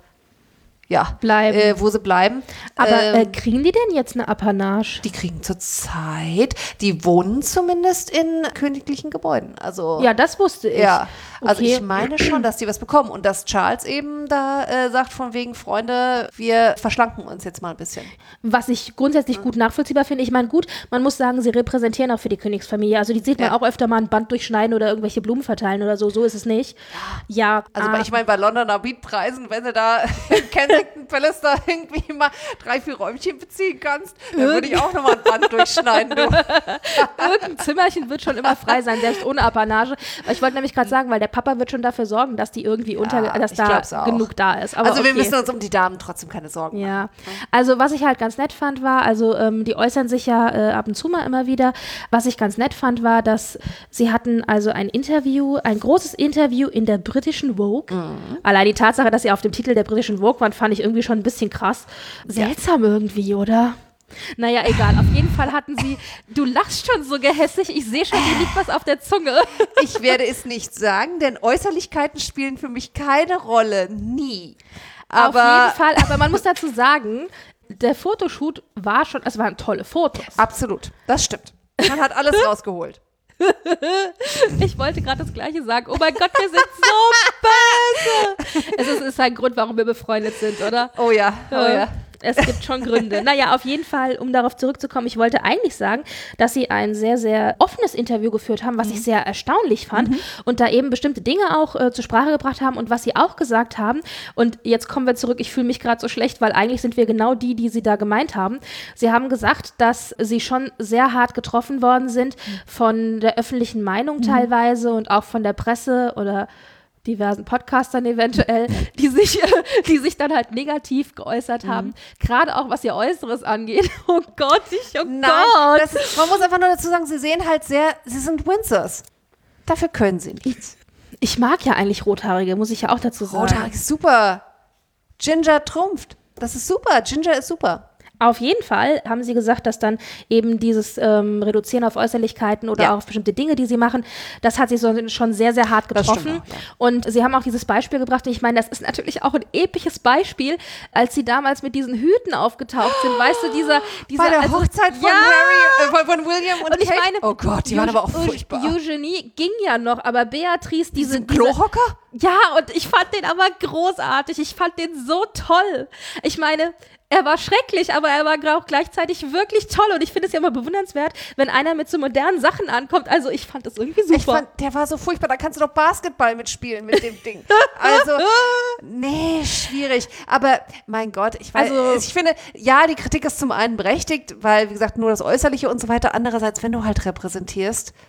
bleiben. Aber kriegen die denn jetzt eine Apanage? Die kriegen zurzeit, die wohnen zumindest in königlichen Gebäuden. Also, ja, das wusste ich. Ja, also okay. ich meine schon, dass die was bekommen und dass Charles eben da sagt von wegen, Freunde, wir verschlanken uns jetzt mal ein bisschen. Was ich grundsätzlich gut nachvollziehbar finde. Ich meine, gut, man muss sagen, sie repräsentieren auch für die Königsfamilie. Also die sieht man auch öfter mal ein Band durchschneiden oder irgendwelche Blumen verteilen oder so. So ist es nicht. Ja. Also ich meine, bei Londoner Mietpreisen, wenn du da in Kensington Palace da irgendwie mal 3-4 Räumchen beziehen kannst, dann würde ich auch nochmal ein Band durchschneiden. Du. Irgendein Zimmerchen wird schon immer frei sein, selbst ohne Apanage. Ich wollte nämlich gerade sagen, weil der Papa wird schon dafür sorgen, dass die irgendwie dass da genug da ist. Aber also wir müssen uns um die Damen trotzdem keine Sorgen machen. Ja, also was ich halt ganz nett fand war, also die äußern sich ja ab und zu mal immer wieder. Was ich ganz nett fand war, dass sie hatten also ein großes Interview in der britischen Vogue. Allein die Tatsache, dass sie auf dem Titel der britischen Vogue waren, fand ich irgendwie schon ein bisschen krass. Seltsam irgendwie, oder? Naja, egal. Auf jeden Fall hatten sie, du lachst schon so gehässig, ich sehe schon, dir liegt was auf der Zunge. Ich werde es nicht sagen, denn Äußerlichkeiten spielen für mich keine Rolle. Nie. Aber auf jeden Fall, aber man muss dazu sagen, der Fotoshoot es waren tolle Fotos. Absolut, das stimmt. Man hat alles rausgeholt. Ich wollte gerade das Gleiche sagen. Oh mein Gott, wir sind so böse. Es ist ein Grund, warum wir befreundet sind, oder? Oh ja, oh ja. Es gibt schon Gründe. Naja, auf jeden Fall, um darauf zurückzukommen, ich wollte eigentlich sagen, dass sie ein sehr, sehr offenes Interview geführt haben, was ich sehr erstaunlich fand und da eben bestimmte Dinge auch zur Sprache gebracht haben und was sie auch gesagt haben. Und jetzt kommen wir zurück, ich fühle mich gerade so schlecht, weil eigentlich sind wir genau die sie da gemeint haben. Sie haben gesagt, dass sie schon sehr hart getroffen worden sind von der öffentlichen Meinung teilweise und auch von der Presse oder diversen Podcastern eventuell, die sich dann halt negativ geäußert haben. Gerade auch, was ihr Äußeres angeht. Oh Gott, Gott. Man muss einfach nur dazu sagen, sie sind Windsors. Dafür können sie nichts. Ich mag ja eigentlich Rothaarige, muss ich ja auch dazu sagen. Rothaarig ist super. Ginger trumpft. Das ist super. Ginger ist super. Auf jeden Fall haben sie gesagt, dass dann eben dieses Reduzieren auf Äußerlichkeiten oder auf bestimmte Dinge, die sie machen, das hat sie schon sehr, sehr hart getroffen. Auch, ja. Und sie haben auch dieses Beispiel gebracht. Ich meine, das ist natürlich auch ein episches Beispiel, als sie damals mit diesen Hüten aufgetaucht sind. Weißt du, dieser bei der Hochzeit von Harry, von William und ich Kate? Meine, oh Gott, die waren aber auch furchtbar. Eugenie ging ja noch, aber Beatrice, diese Klohocker? Ja, und ich fand den aber großartig. Ich fand den so toll. Ich meine, er war schrecklich, aber er war auch gleichzeitig wirklich toll. Und ich finde es ja immer bewundernswert, wenn einer mit so modernen Sachen ankommt. Also ich fand das irgendwie super. Der war so furchtbar. Da kannst du doch Basketball mitspielen mit dem Ding. Also, nee, schwierig. Aber mein Gott, ich finde, ja, die Kritik ist zum einen berechtigt, weil, wie gesagt, nur das Äußerliche und so weiter. Andererseits, wenn du halt repräsentierst,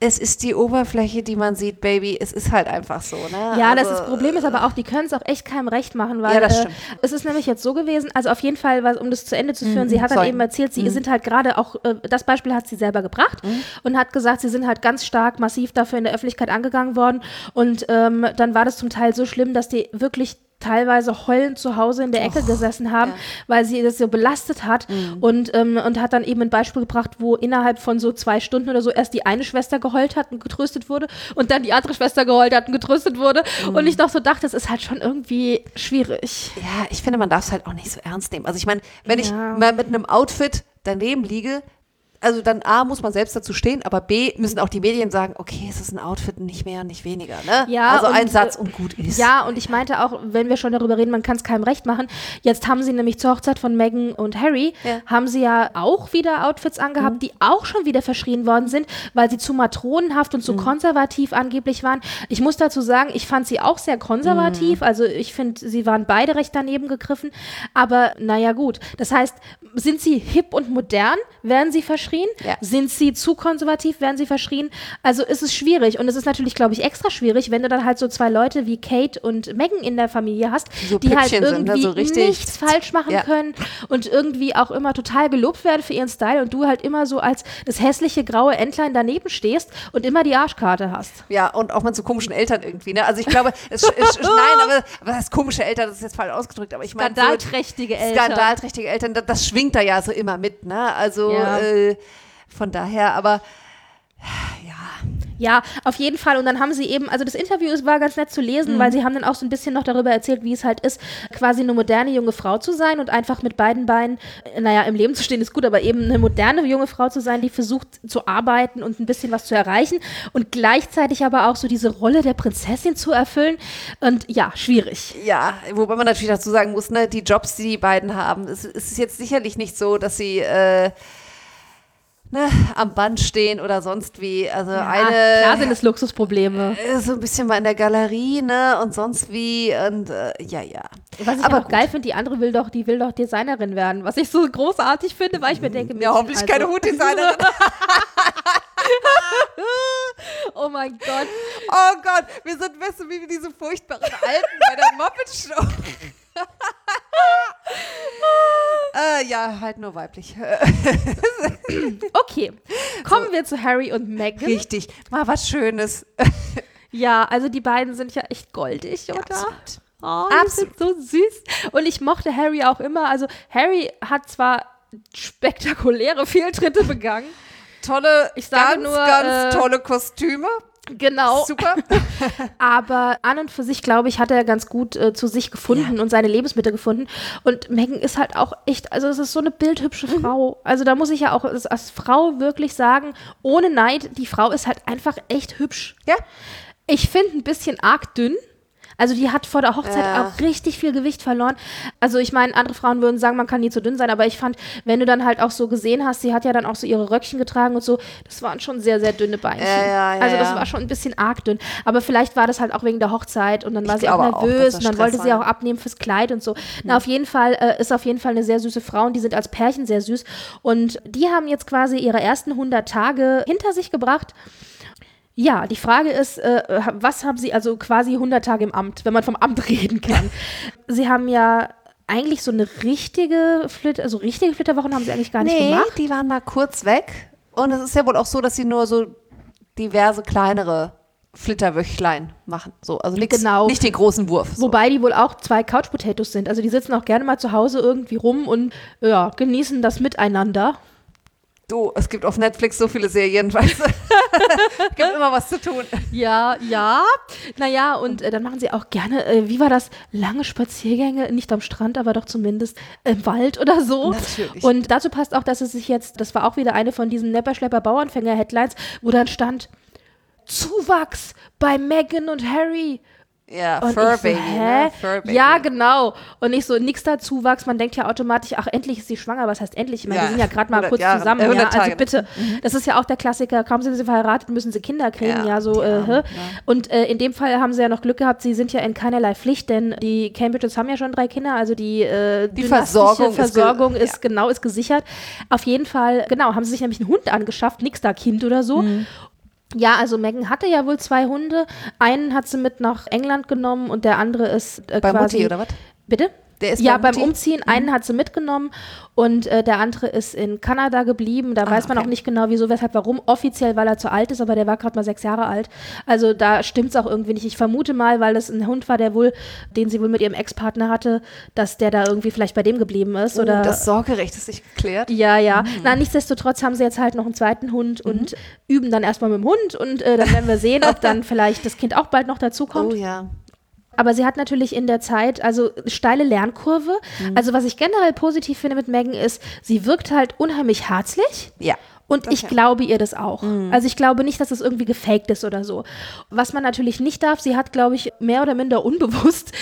es ist die Oberfläche, die man sieht, Baby. Es ist halt einfach so, ne? Ja, das Problem ist aber auch, die können es auch echt keinem recht machen, weil das stimmt. Es ist nämlich jetzt so gewesen, also auf jeden Fall, um das zu Ende zu führen, sie hat dann eben erzählt, sie sind halt gerade auch, das Beispiel hat sie selber gebracht und hat gesagt, sie sind halt ganz stark massiv dafür in der Öffentlichkeit angegangen worden und dann war das zum Teil so schlimm, dass die wirklich teilweise heulend zu Hause in der Ecke gesessen haben, weil sie das so belastet hat und hat dann eben ein Beispiel gebracht, wo innerhalb von so 2 Stunden oder so erst die eine Schwester geheult hat und getröstet wurde und dann die andere Schwester geheult hat und getröstet wurde und ich doch so dachte, das ist halt schon irgendwie schwierig. Ja, ich finde, man darf es halt auch nicht so ernst nehmen. Also ich meine, wenn ich mal mit einem Outfit daneben liege, also dann A, muss man selbst dazu stehen, aber B, müssen auch die Medien sagen, okay, es ist ein Outfit, nicht mehr, nicht weniger, ne? Ja, also und, ein Satz und gut ist. Ja, und ich meinte auch, wenn wir schon darüber reden, man kann es keinem recht machen. Jetzt haben sie nämlich zur Hochzeit von Meghan und Harry, haben sie ja auch wieder Outfits angehabt, die auch schon wieder verschrien worden sind, weil sie zu matronenhaft und zu konservativ angeblich waren. Ich muss dazu sagen, ich fand sie auch sehr konservativ, also ich finde, sie waren beide recht daneben gegriffen, aber naja gut. Das heißt, sind sie hip und modern, werden sie verschrien? Ja. Sind sie zu konservativ, werden sie verschrien? Also ist es schwierig und es ist natürlich, glaube ich, extra schwierig, wenn du dann halt so 2 Leute wie Kate und Meghan in der Familie hast, so die halt Püppchen irgendwie sind, ne? So richtig nichts falsch machen können und irgendwie auch immer total gelobt werden für ihren Style und du halt immer so als das hässliche graue Entlein daneben stehst und immer die Arschkarte hast. Ja, und auch mit so komischen Eltern irgendwie, ne? Also ich glaube, nein, aber das heißt komische Eltern, das ist jetzt falsch ausgedrückt, aber ich meine Skandalträchtige Eltern. Skandalträchtige Eltern, das schwingt da ja so immer mit, ne? Also von daher, aber Ja, auf jeden Fall. Und dann haben sie eben, also das Interview war ganz nett zu lesen, weil sie haben dann auch so ein bisschen noch darüber erzählt, wie es halt ist, quasi eine moderne junge Frau zu sein und einfach mit beiden Beinen, naja, im Leben zu stehen ist gut, aber eben eine moderne junge Frau zu sein, die versucht zu arbeiten und ein bisschen was zu erreichen und gleichzeitig aber auch so diese Rolle der Prinzessin zu erfüllen. Und ja, schwierig. ja, wobei man natürlich dazu sagen muss, ne, die Jobs, die beiden haben, es ist jetzt sicherlich nicht so, dass sie am Band stehen oder sonst wie. Also klar sind es Luxusprobleme. So ein bisschen mal in der Galerie, ne, und sonst wie und ja. Was ich aber auch geil finde, die andere will doch Designerin werden, was ich so großartig finde, weil ich mir denke, ja, hoffentlich keine Hutdesignerin. Oh mein Gott. Oh Gott, wir sind, weißt du, wie diese furchtbaren Alten bei der Muppet-Show. Ja, halt nur weiblich. Okay, kommen wir zu Harry und Meghan. Richtig, mal was Schönes. Ja, also die beiden sind ja echt goldig, oder? Absolut. Oh, die sind so süß. Und ich mochte Harry auch immer. Also Harry hat zwar spektakuläre Fehltritte begangen. Ganz tolle Kostüme. Genau. Super. Aber an und für sich, glaube ich, hat er ganz gut zu sich gefunden und seine Lebensmittel gefunden. Und Meghan ist halt auch echt, also es ist so eine bildhübsche Frau. Also da muss ich ja auch als Frau wirklich sagen, ohne Neid, die Frau ist halt einfach echt hübsch. Ja. Ich finde ein bisschen arg dünn. Also die hat vor der Hochzeit auch richtig viel Gewicht verloren. Also ich meine, andere Frauen würden sagen, man kann nie zu dünn sein, aber ich fand, wenn du dann halt auch so gesehen hast, sie hat ja dann auch so ihre Röckchen getragen und so, das waren schon sehr, sehr dünne Beinchen. Also das war schon ein bisschen arg dünn. Aber vielleicht war das halt auch wegen der Hochzeit und dann war sie auch nervös und dann wollte sie auch abnehmen fürs Kleid und so. Na, auf jeden Fall ist auf jeden Fall eine sehr süße Frau und die sind als Pärchen sehr süß. Und die haben jetzt quasi ihre ersten 100 Tage hinter sich gebracht. Ja, die Frage ist, was haben Sie, also quasi 100 Tage im Amt, wenn man vom Amt reden kann. Sie haben ja eigentlich so eine richtige Flitterwochen haben Sie eigentlich gar nicht gemacht. Nee, die waren mal kurz weg. Und es ist ja wohl auch so, dass sie nur so diverse kleinere Flitterwöchlein machen. So, also nicht den großen Wurf. So. Wobei die wohl auch 2 Couch Potatoes sind. Also die sitzen auch gerne mal zu Hause irgendwie rum und ja, genießen das Miteinander. Du, es gibt auf Netflix so viele Serien, weißt du? Es gibt immer was zu tun. Ja. Naja, und dann machen sie auch gerne, wie war das, lange Spaziergänge, nicht am Strand, aber doch zumindest im Wald oder so. Natürlich. Und dazu passt auch, dass es sich jetzt, das war auch wieder eine von diesen Nepperschlepper-Bauernfänger-Headlines, wo dann stand, Zuwachs bei Meghan und Harry. Ja, und Furbaby, ne? Furbaby. Ja, genau. Und ich so, nix da Zuwachs. Man denkt ja automatisch, ach, endlich ist sie schwanger. Was heißt endlich? Ich meine, die sind ja gerade mal kurz Jahre, zusammen. Ja, also Tage. bitte. Das ist ja auch der Klassiker. Kaum sind sie verheiratet, müssen sie Kinder kriegen. Und in dem Fall haben sie ja noch Glück gehabt. Sie sind ja in keinerlei Pflicht, denn die Cambridges haben ja schon 3 Kinder. Also die Versorgung ist gesichert. Auf jeden Fall, genau, haben sie sich nämlich einen Hund angeschafft. Nix da Kind oder so. Ja, also Meghan hatte ja wohl 2 Hunde. Einen hat sie mit nach England genommen und der andere ist Bei quasi... Mutti, oder was? Bitte? Der ist ja, bei beim Mutti? Umziehen, einen hat sie mitgenommen und der andere ist in Kanada geblieben. Da weiß man auch nicht genau, wieso, weshalb, warum. Offiziell, weil er zu alt ist, aber der war gerade mal 6 Jahre alt. Also da stimmt es auch irgendwie nicht. Ich vermute mal, weil es ein Hund war, den sie wohl mit ihrem Ex-Partner hatte, dass der da irgendwie vielleicht bei dem geblieben ist. Oder Das Sorgerecht ist nicht geklärt. Ja. Na, nichtsdestotrotz haben sie jetzt halt noch einen zweiten Hund und üben dann erstmal mit dem Hund und dann werden wir sehen, ob dann vielleicht das Kind auch bald noch dazukommt. Oh ja. Aber sie hat natürlich in der Zeit, also steile Lernkurve. Also was ich generell positiv finde mit Meghan ist, sie wirkt halt unheimlich herzlich. Ja. Und ich glaube ihr das auch. Also ich glaube nicht, dass das irgendwie gefaked ist oder so. Was man natürlich nicht darf, sie hat, glaube ich, mehr oder minder unbewusst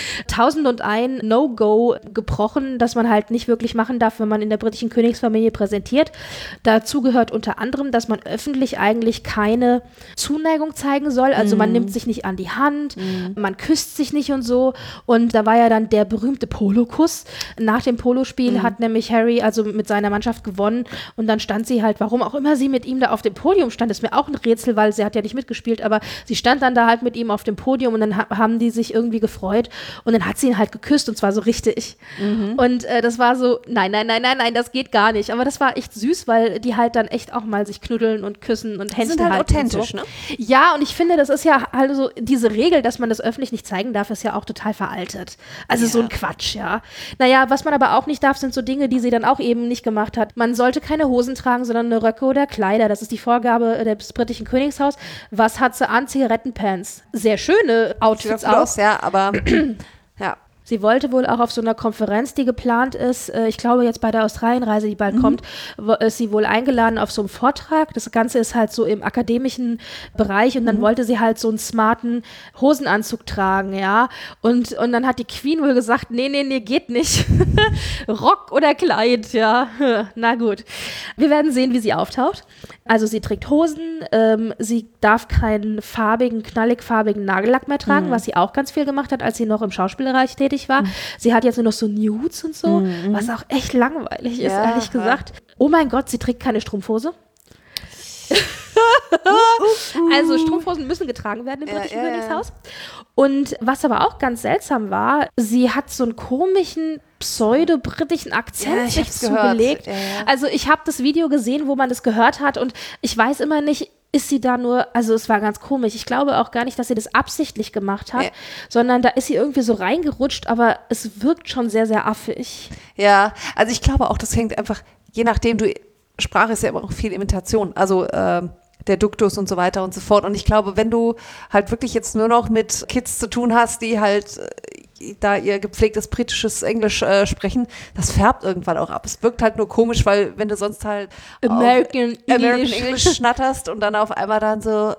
1001 No-Go gebrochen, das man halt nicht wirklich machen darf, wenn man in der britischen Königsfamilie präsentiert. Dazu gehört unter anderem, dass man öffentlich eigentlich keine Zuneigung zeigen soll. Also man nimmt sich nicht an die Hand, man küsst sich nicht und so. Und da war ja dann der berühmte Polokuss. Nach dem Polospiel hat nämlich Harry also mit seiner Mannschaft gewonnen und dann stand sie halt, warum auch immer sie mit ihm da auf dem Podium stand, ist mir auch ein Rätsel, weil sie hat ja nicht mitgespielt, aber sie stand dann da halt mit ihm auf dem Podium und dann haben die sich irgendwie gefreut und dann hat sie ihn halt geküsst und zwar so richtig. Und das war so, nein, das geht gar nicht. Aber das war echt süß, weil die halt dann echt auch mal sich knuddeln und küssen und Händchen sind halt halten authentisch, und so. ne? Ja, und ich finde, das ist ja also diese Regel, dass man das öffentlich nicht zeigen darf, ist ja auch total veraltet. Also so ein Quatsch, ja. Naja, was man aber auch nicht darf, sind so Dinge, die sie dann auch eben nicht gemacht hat. Man sollte keine Hosen tragen, sondern eine Röcke oder Kleider. Das ist die Vorgabe des britischen Königshaus. Was hat sie an? Zigarettenpants. Sehr schöne Outfits auch. Aus, ja, aber ja. Sie wollte wohl auch auf so einer Konferenz, die geplant ist, ich glaube jetzt bei der Australienreise, die bald kommt, ist sie wohl eingeladen auf so einem Vortrag. Das Ganze ist halt so im akademischen Bereich und dann wollte sie halt so einen smarten Hosenanzug tragen, ja. Und dann hat die Queen wohl gesagt, nee, geht nicht. Rock oder Kleid, ja. Na gut. Wir werden sehen, wie sie auftaucht. Also sie trägt Hosen, sie darf keinen knallig farbigen Nagellack mehr tragen, was sie auch ganz viel gemacht hat, als sie noch im Schauspielbereich tätig war. Sie hat jetzt nur noch so Nudes und so, was auch echt langweilig ist, ehrlich gesagt. Oh mein Gott, sie trägt keine Strumpfhose. Also Strumpfhosen müssen getragen werden im britischen Königshaus. Und was aber auch ganz seltsam war, sie hat so einen komischen pseudo-britischen Akzent sich zugelegt. Ja. Also ich habe das Video gesehen, wo man das gehört hat und ich weiß immer nicht, ist sie da nur, also es war ganz komisch. Ich glaube auch gar nicht, dass sie das absichtlich gemacht hat, sondern da ist sie irgendwie so reingerutscht, aber es wirkt schon sehr, sehr affig. Ja, also ich glaube auch, das hängt einfach, je nachdem, Sprache ist ja immer auch viel Imitation, also der Duktus und so weiter und so fort. Und ich glaube, wenn du halt wirklich jetzt nur noch mit Kids zu tun hast, die halt da ihr gepflegtes britisches Englisch sprechen, das färbt irgendwann auch ab. Es wirkt halt nur komisch, weil wenn du sonst halt American English schnatterst und dann auf einmal dann so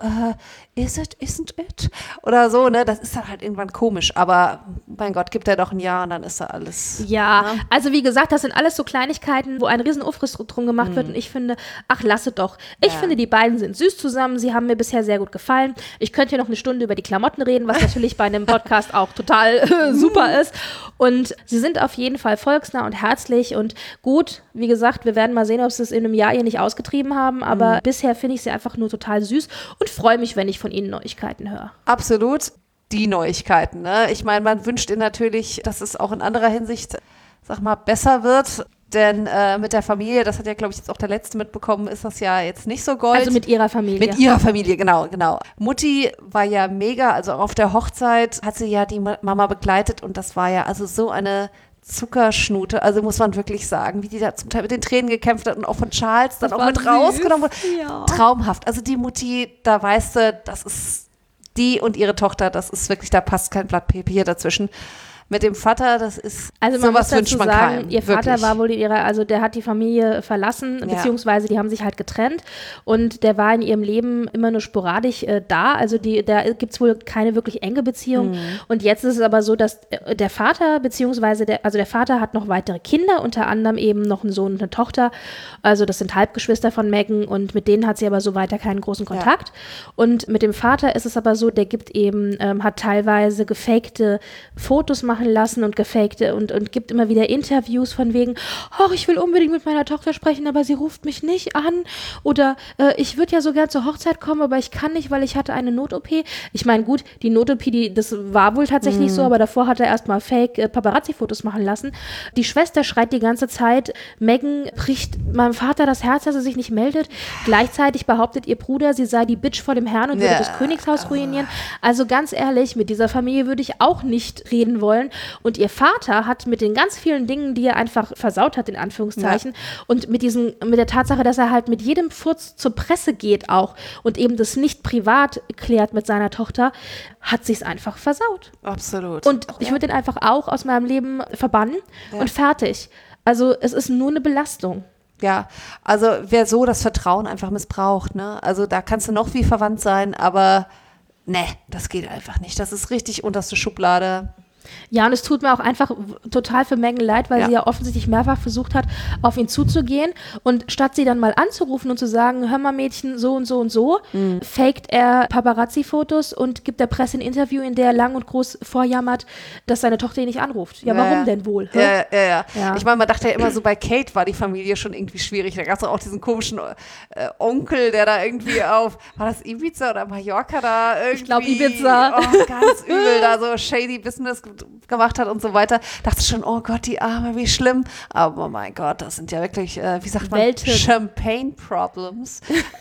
is it, isn't it? Oder so, ne? Das ist dann halt irgendwann komisch. Aber mein Gott, gibt er doch ein Jahr und dann ist da alles. Ja, also wie gesagt, das sind alles so Kleinigkeiten, wo ein riesen Aufriss drum gemacht wird und ich finde, ach, lasse doch. Ich finde, die beiden sind süß zusammen, sie haben mir bisher sehr gut gefallen. Ich könnte hier noch eine Stunde über die Klamotten reden, was natürlich bei einem Podcast auch total super ist. Und sie sind auf jeden Fall volksnah und herzlich und gut. Wie gesagt, wir werden mal sehen, ob sie es in einem Jahr hier nicht ausgetrieben haben, aber bisher finde ich sie einfach nur total süß und freue mich, wenn ich von ihnen Neuigkeiten höre. Absolut. Die Neuigkeiten, ne? Ich meine, man wünscht ihnen natürlich, dass es auch in anderer Hinsicht, sag mal, besser wird. Denn mit der Familie, das hat ja, glaube ich, jetzt auch der Letzte mitbekommen, ist das ja jetzt nicht so Gold. Also mit ihrer Familie. Mit ihrer Familie, genau. Mutti war ja mega, also auf der Hochzeit hat sie ja die Mama begleitet und das war ja also so eine Zuckerschnute, also muss man wirklich sagen, wie die da zum Teil mit den Tränen gekämpft hat und auch von Charles dann auch mit rausgenommen wurde. Ja. Traumhaft. Also die Mutti, da weißt du, das ist die und ihre Tochter, das ist wirklich, da passt kein Blatt Papier dazwischen. Mit dem Vater, das ist, also man sowas muss wünscht dazu man sagen, keinem. ihr Vater wirklich. war wohl also der hat die Familie verlassen, beziehungsweise die haben sich halt getrennt und der war in ihrem Leben immer nur sporadisch da, also da gibt es wohl keine wirklich enge Beziehung und jetzt ist es aber so, dass der Vater, beziehungsweise der Vater hat noch weitere Kinder, unter anderem eben noch einen Sohn und eine Tochter, also das sind Halbgeschwister von Meghan und mit denen hat sie aber so weiter keinen großen Kontakt und mit dem Vater ist es aber so, der gibt eben, hat teilweise gefakte Fotos machen machen lassen und gefakte und gibt immer wieder Interviews von wegen, oh, ich will unbedingt mit meiner Tochter sprechen, aber sie ruft mich nicht an oder ich würde ja so gern zur Hochzeit kommen, aber ich kann nicht, weil ich hatte eine Not-OP. Ich meine, gut, die Not-OP, das war wohl tatsächlich so, aber davor hat er erstmal Fake-Paparazzi-Fotos machen lassen. Die Schwester schreit die ganze Zeit, Meghan bricht meinem Vater das Herz, dass er sich nicht meldet. Gleichzeitig behauptet ihr Bruder, sie sei die Bitch vor dem Herrn und würde das Königshaus ruinieren. Also ganz ehrlich, mit dieser Familie würde ich auch nicht reden wollen. Und ihr Vater hat mit den ganz vielen Dingen, die er einfach versaut hat, in Anführungszeichen, und mit der Tatsache, dass er halt mit jedem Furz zur Presse geht auch und eben das nicht privat klärt mit seiner Tochter, hat sich's einfach versaut. Absolut. Und ich würde ihn einfach auch aus meinem Leben verbannen und fertig. Also es ist nur eine Belastung. Ja, also wer so das Vertrauen einfach missbraucht, ne? Also da kannst du noch wie verwandt sein, aber ne, das geht einfach nicht. Das ist richtig unterste Schublade. Ja, und es tut mir auch einfach total für Meghan leid, weil sie ja offensichtlich mehrfach versucht hat, auf ihn zuzugehen. Und statt sie dann mal anzurufen und zu sagen, hör mal Mädchen, so und so und so, faked er Paparazzi-Fotos und gibt der Presse ein Interview, in der er lang und groß vorjammert, dass seine Tochter ihn nicht anruft. Ja, warum denn wohl? Ja. Ich meine, man dachte ja immer so, bei Kate war die Familie schon irgendwie schwierig. Da gab es auch diesen komischen Onkel, der da irgendwie war das Ibiza oder Mallorca da irgendwie? Ich glaube Ibiza. Oh, ganz übel, da so shady Business gemacht hat und so weiter. Dachte schon, oh Gott, die Arme, wie schlimm. Aber oh mein Gott, das sind ja wirklich, wie sagt man, Champagne-Problems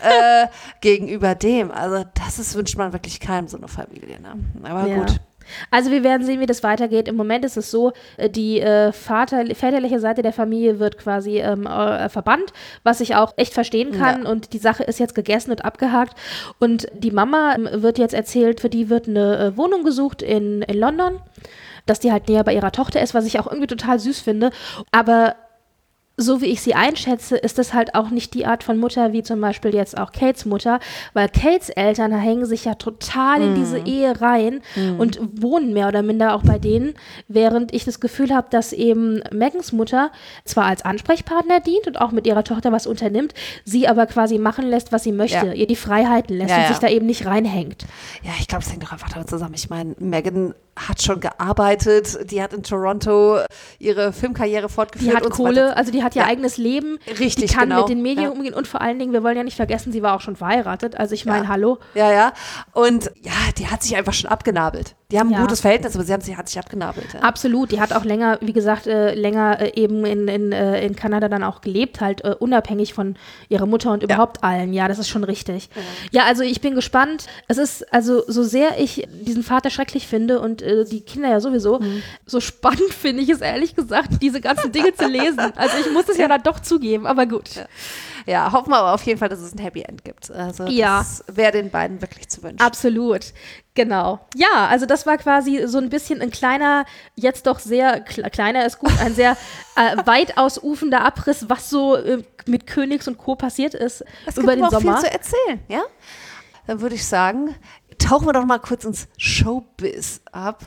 gegenüber dem. Also wünscht man wirklich keinem so eine Familie. Ne? Aber gut. Also wir werden sehen, wie das weitergeht. Im Moment ist es so, die väterliche Seite der Familie wird quasi verbannt, was ich auch echt verstehen kann. Und die Sache ist jetzt gegessen und abgehakt. Und die Mama wird jetzt erzählt, für die wird eine Wohnung gesucht in London, dass die halt näher bei ihrer Tochter ist, was ich auch irgendwie total süß finde. Aber so wie ich sie einschätze, ist das halt auch nicht die Art von Mutter, wie zum Beispiel jetzt auch Kates Mutter, weil Kates Eltern hängen sich ja total in diese Ehe rein und wohnen mehr oder minder auch bei denen, während ich das Gefühl habe, dass eben Meghans Mutter zwar als Ansprechpartner dient und auch mit ihrer Tochter was unternimmt, sie aber quasi machen lässt, was sie möchte, ihr die Freiheiten lässt und sich da eben nicht reinhängt. Ja, ich glaube, es hängt doch einfach damit zusammen. Ich meine, Meghan hat schon gearbeitet, die hat in Toronto ihre Filmkarriere fortgeführt. Die hat Kohle, also die hat ihr eigenes Leben. Richtig, die kann mit den Medien umgehen und vor allen Dingen, wir wollen ja nicht vergessen, sie war auch schon verheiratet, also ich meine, hallo. Ja, und die hat sich einfach schon abgenabelt. Die haben ein gutes Verhältnis, aber sie hat sich abgenabelt. Ja. Absolut, die hat auch länger, wie gesagt, eben in Kanada dann auch gelebt, halt unabhängig von ihrer Mutter und überhaupt allen. Ja, das ist schon richtig. Ja, also ich bin gespannt. Es ist, also so sehr ich diesen Vater schrecklich finde und die Kinder ja sowieso, so spannend finde ich es ehrlich gesagt, diese ganzen Dinge zu lesen. Also ich muss es ja dann doch zugeben, aber gut. Ja, hoffen wir aber auf jeden Fall, dass es ein Happy End gibt. Also das wäre den beiden wirklich zu wünschen. Absolut, genau. Ja, also das war quasi so ein bisschen ein kleiner, jetzt doch sehr, kleiner ist gut, ein sehr weit ausufender Abriss, was so mit Königs und Co. passiert ist über den Sommer. Es gibt auch viel zu erzählen, ja? Dann würde ich sagen, tauchen wir doch mal kurz ins Showbiz ab.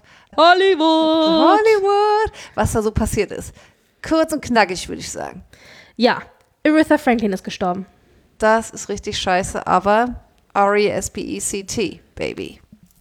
Hollywood! Was da so passiert ist. Kurz und knackig, würde ich sagen. Ja, Aretha Franklin ist gestorben. Das ist richtig scheiße, aber R-E-S-P-E-C-T, Baby.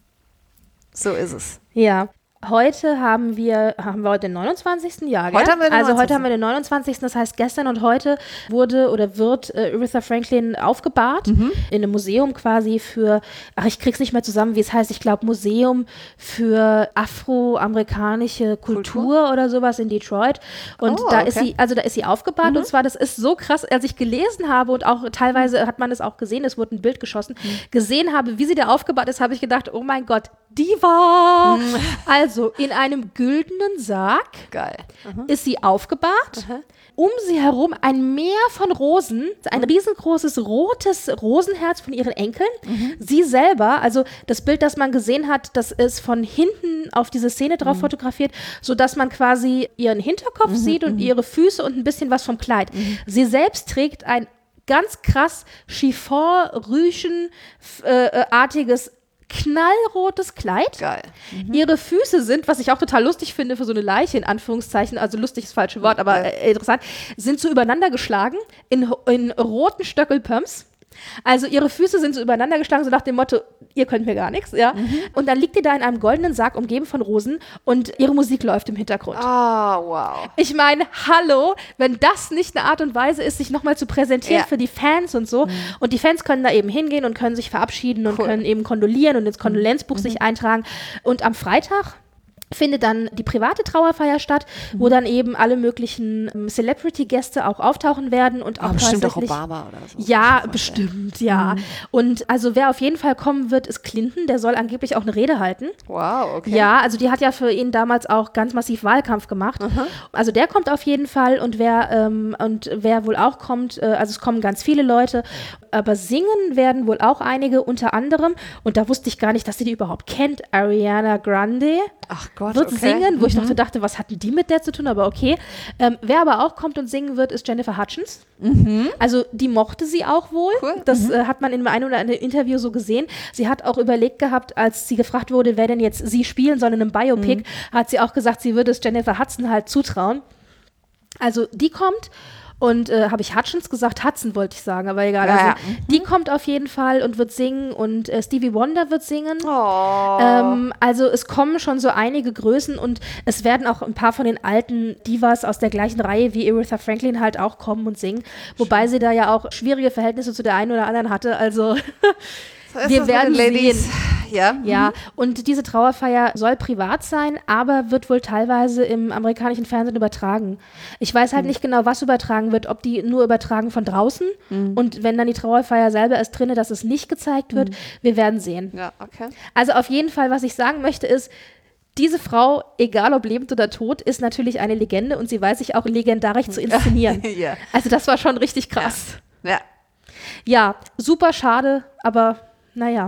So ist es. Ja. Heute haben wir heute den 29. Jahr, gell? Heute haben wir den 29. Das heißt, gestern und heute wird Aretha Franklin aufgebahrt in einem Museum quasi ich krieg's nicht mehr zusammen, wie es heißt, ich glaube Museum für afroamerikanische Kultur oder sowas in Detroit. Und da ist sie aufgebahrt und zwar, das ist so krass, als ich gelesen habe und auch teilweise hat man es auch gesehen, es wurde ein Bild geschossen, gesehen habe, wie sie da aufgebahrt ist, habe ich gedacht, oh mein Gott, Diva! Also in einem güldenen Sarg ist sie aufgebahrt. Um sie herum ein Meer von Rosen, ein riesengroßes rotes Rosenherz von ihren Enkeln. Sie selber, also das Bild, das man gesehen hat, das ist von hinten auf diese Szene drauf fotografiert, sodass man quasi ihren Hinterkopf sieht und ihre Füße und ein bisschen was vom Kleid. Sie selbst trägt ein ganz krass Chiffon-Rüschen-artiges knallrotes Kleid. Geil. Ihre Füße sind, was ich auch total lustig finde für so eine Leiche, in Anführungszeichen, also lustig ist das falsche Wort, aber interessant, sind so übereinander geschlagen in roten Stöckelpumps. Also ihre Füße sind so übereinander geschlagen, so nach dem Motto, ihr könnt mir gar nichts, ja. Und dann liegt die da in einem goldenen Sarg, umgeben von Rosen und ihre Musik läuft im Hintergrund. Wow. Ich meine, hallo, wenn das nicht eine Art und Weise ist, sich nochmal zu präsentieren für die Fans und so. Und die Fans können da eben hingehen und können sich verabschieden und können eben kondolieren und ins Kondolenzbuch sich eintragen. Und am Freitag findet dann die private Trauerfeier statt, wo dann eben alle möglichen Celebrity-Gäste auch auftauchen werden und auch bestimmt auch tatsächlich Obama oder so. Ja, bestimmt, ja. Und also wer auf jeden Fall kommen wird, ist Clinton. Der soll angeblich auch eine Rede halten. Wow, okay. Ja, also die hat ja für ihn damals auch ganz massiv Wahlkampf gemacht. Also der kommt auf jeden Fall und wer wohl auch kommt, also es kommen ganz viele Leute, aber singen werden wohl auch einige, unter anderem, und da wusste ich gar nicht, dass sie die überhaupt kennt, Ariana Grande. Ach Gott, Wird singen, wo ich noch so dachte, was hatten die mit der zu tun, aber okay. Wer aber auch kommt und singen wird, ist Jennifer Hutchins. Also die mochte sie auch wohl. Cool. Das hat man in einem oder anderen Interview so gesehen. Sie hat auch überlegt gehabt, als sie gefragt wurde, wer denn jetzt sie spielen soll in einem Biopic, hat sie auch gesagt, sie würde es Jennifer Hudson halt zutrauen. Also die kommt. Und habe ich Hutchins gesagt? Hudson wollte ich sagen, aber egal. Ja, also, ja. Die kommt auf jeden Fall und wird singen und Stevie Wonder wird singen. Oh. Also es kommen schon so einige Größen und es werden auch ein paar von den alten Divas aus der gleichen Reihe wie Aretha Franklin halt auch kommen und singen. Wobei sie da ja auch schwierige Verhältnisse zu der einen oder anderen hatte. Also wir werden sehen. Ja, und diese Trauerfeier soll privat sein, aber wird wohl teilweise im amerikanischen Fernsehen übertragen. Ich weiß halt nicht genau, was übertragen wird, ob die nur übertragen von draußen und wenn dann die Trauerfeier selber ist drinne, dass es nicht gezeigt wird. Wir werden sehen. Ja, okay. Also auf jeden Fall, was ich sagen möchte, ist, diese Frau, egal ob lebend oder tot, ist natürlich eine Legende und sie weiß sich auch legendarisch zu inszenieren. Ja. Also das war schon richtig krass. Ja. Ja, super schade, aber naja.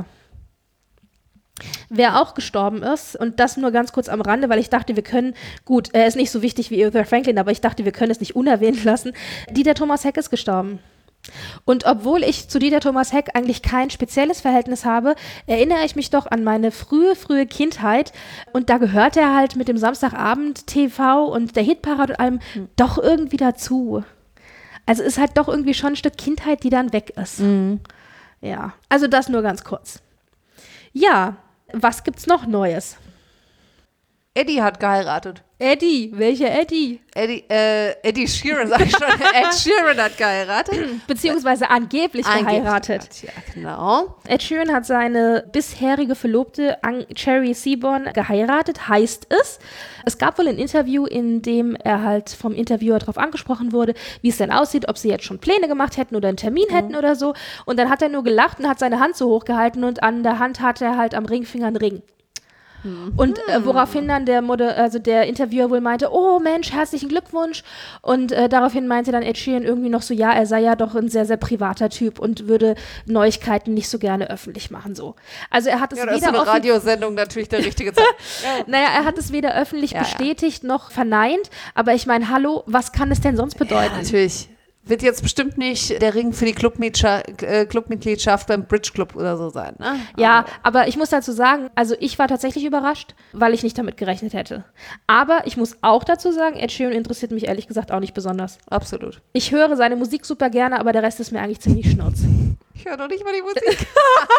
Wer auch gestorben ist, und das nur ganz kurz am Rande, weil ich dachte, wir können, gut, er ist nicht so wichtig wie Aretha Franklin, aber ich dachte, wir können es nicht unerwähnt lassen. Dieter Thomas Heck ist gestorben. Und obwohl ich zu Dieter Thomas Heck eigentlich kein spezielles Verhältnis habe, erinnere ich mich doch an meine frühe Kindheit. Und da gehört er halt mit dem Samstagabend TV und der Hitparade und allem doch irgendwie dazu. Also ist halt doch irgendwie schon ein Stück Kindheit, die dann weg ist. Ja, also das nur ganz kurz. Ja, was gibt's noch Neues? Eddie hat geheiratet. Eddie, welcher Eddie? Eddie Sheeran, sag ich schon. Ed Sheeran hat geheiratet. Beziehungsweise angeblich geheiratet. Ja, genau. Ed Sheeran hat seine bisherige Verlobte Cherry Seaborn geheiratet, heißt es. Es gab wohl ein Interview, in dem er halt vom Interviewer darauf angesprochen wurde, wie es denn aussieht, ob sie jetzt schon Pläne gemacht hätten oder einen Termin hätten oder so. Und dann hat er nur gelacht und hat seine Hand so hochgehalten und an der Hand hatte er halt am Ringfinger einen Ring. Und woraufhin dann der Interviewer wohl meinte, oh Mensch, herzlichen Glückwunsch. Und daraufhin meinte dann Ed Sheeran irgendwie noch so, ja, er sei ja doch ein sehr, sehr privater Typ und würde Neuigkeiten nicht so gerne öffentlich machen. So. Also er hat es Ja, da ist so eine Radiosendung natürlich der richtige Zeit. Naja, er hat es weder öffentlich bestätigt noch verneint. Aber ich meine, hallo, was kann es denn sonst bedeuten? Ja, natürlich. Wird jetzt bestimmt nicht der Ring für die Clubmitgliedschaft beim Bridge Club oder so sein, ne? Ja, aber ich muss dazu sagen, also ich war tatsächlich überrascht, weil ich nicht damit gerechnet hätte. Aber ich muss auch dazu sagen, Ed Sheeran interessiert mich ehrlich gesagt auch nicht besonders. Absolut. Ich höre seine Musik super gerne, aber der Rest ist mir eigentlich ziemlich schnurz. Ich höre doch nicht mal die Musik.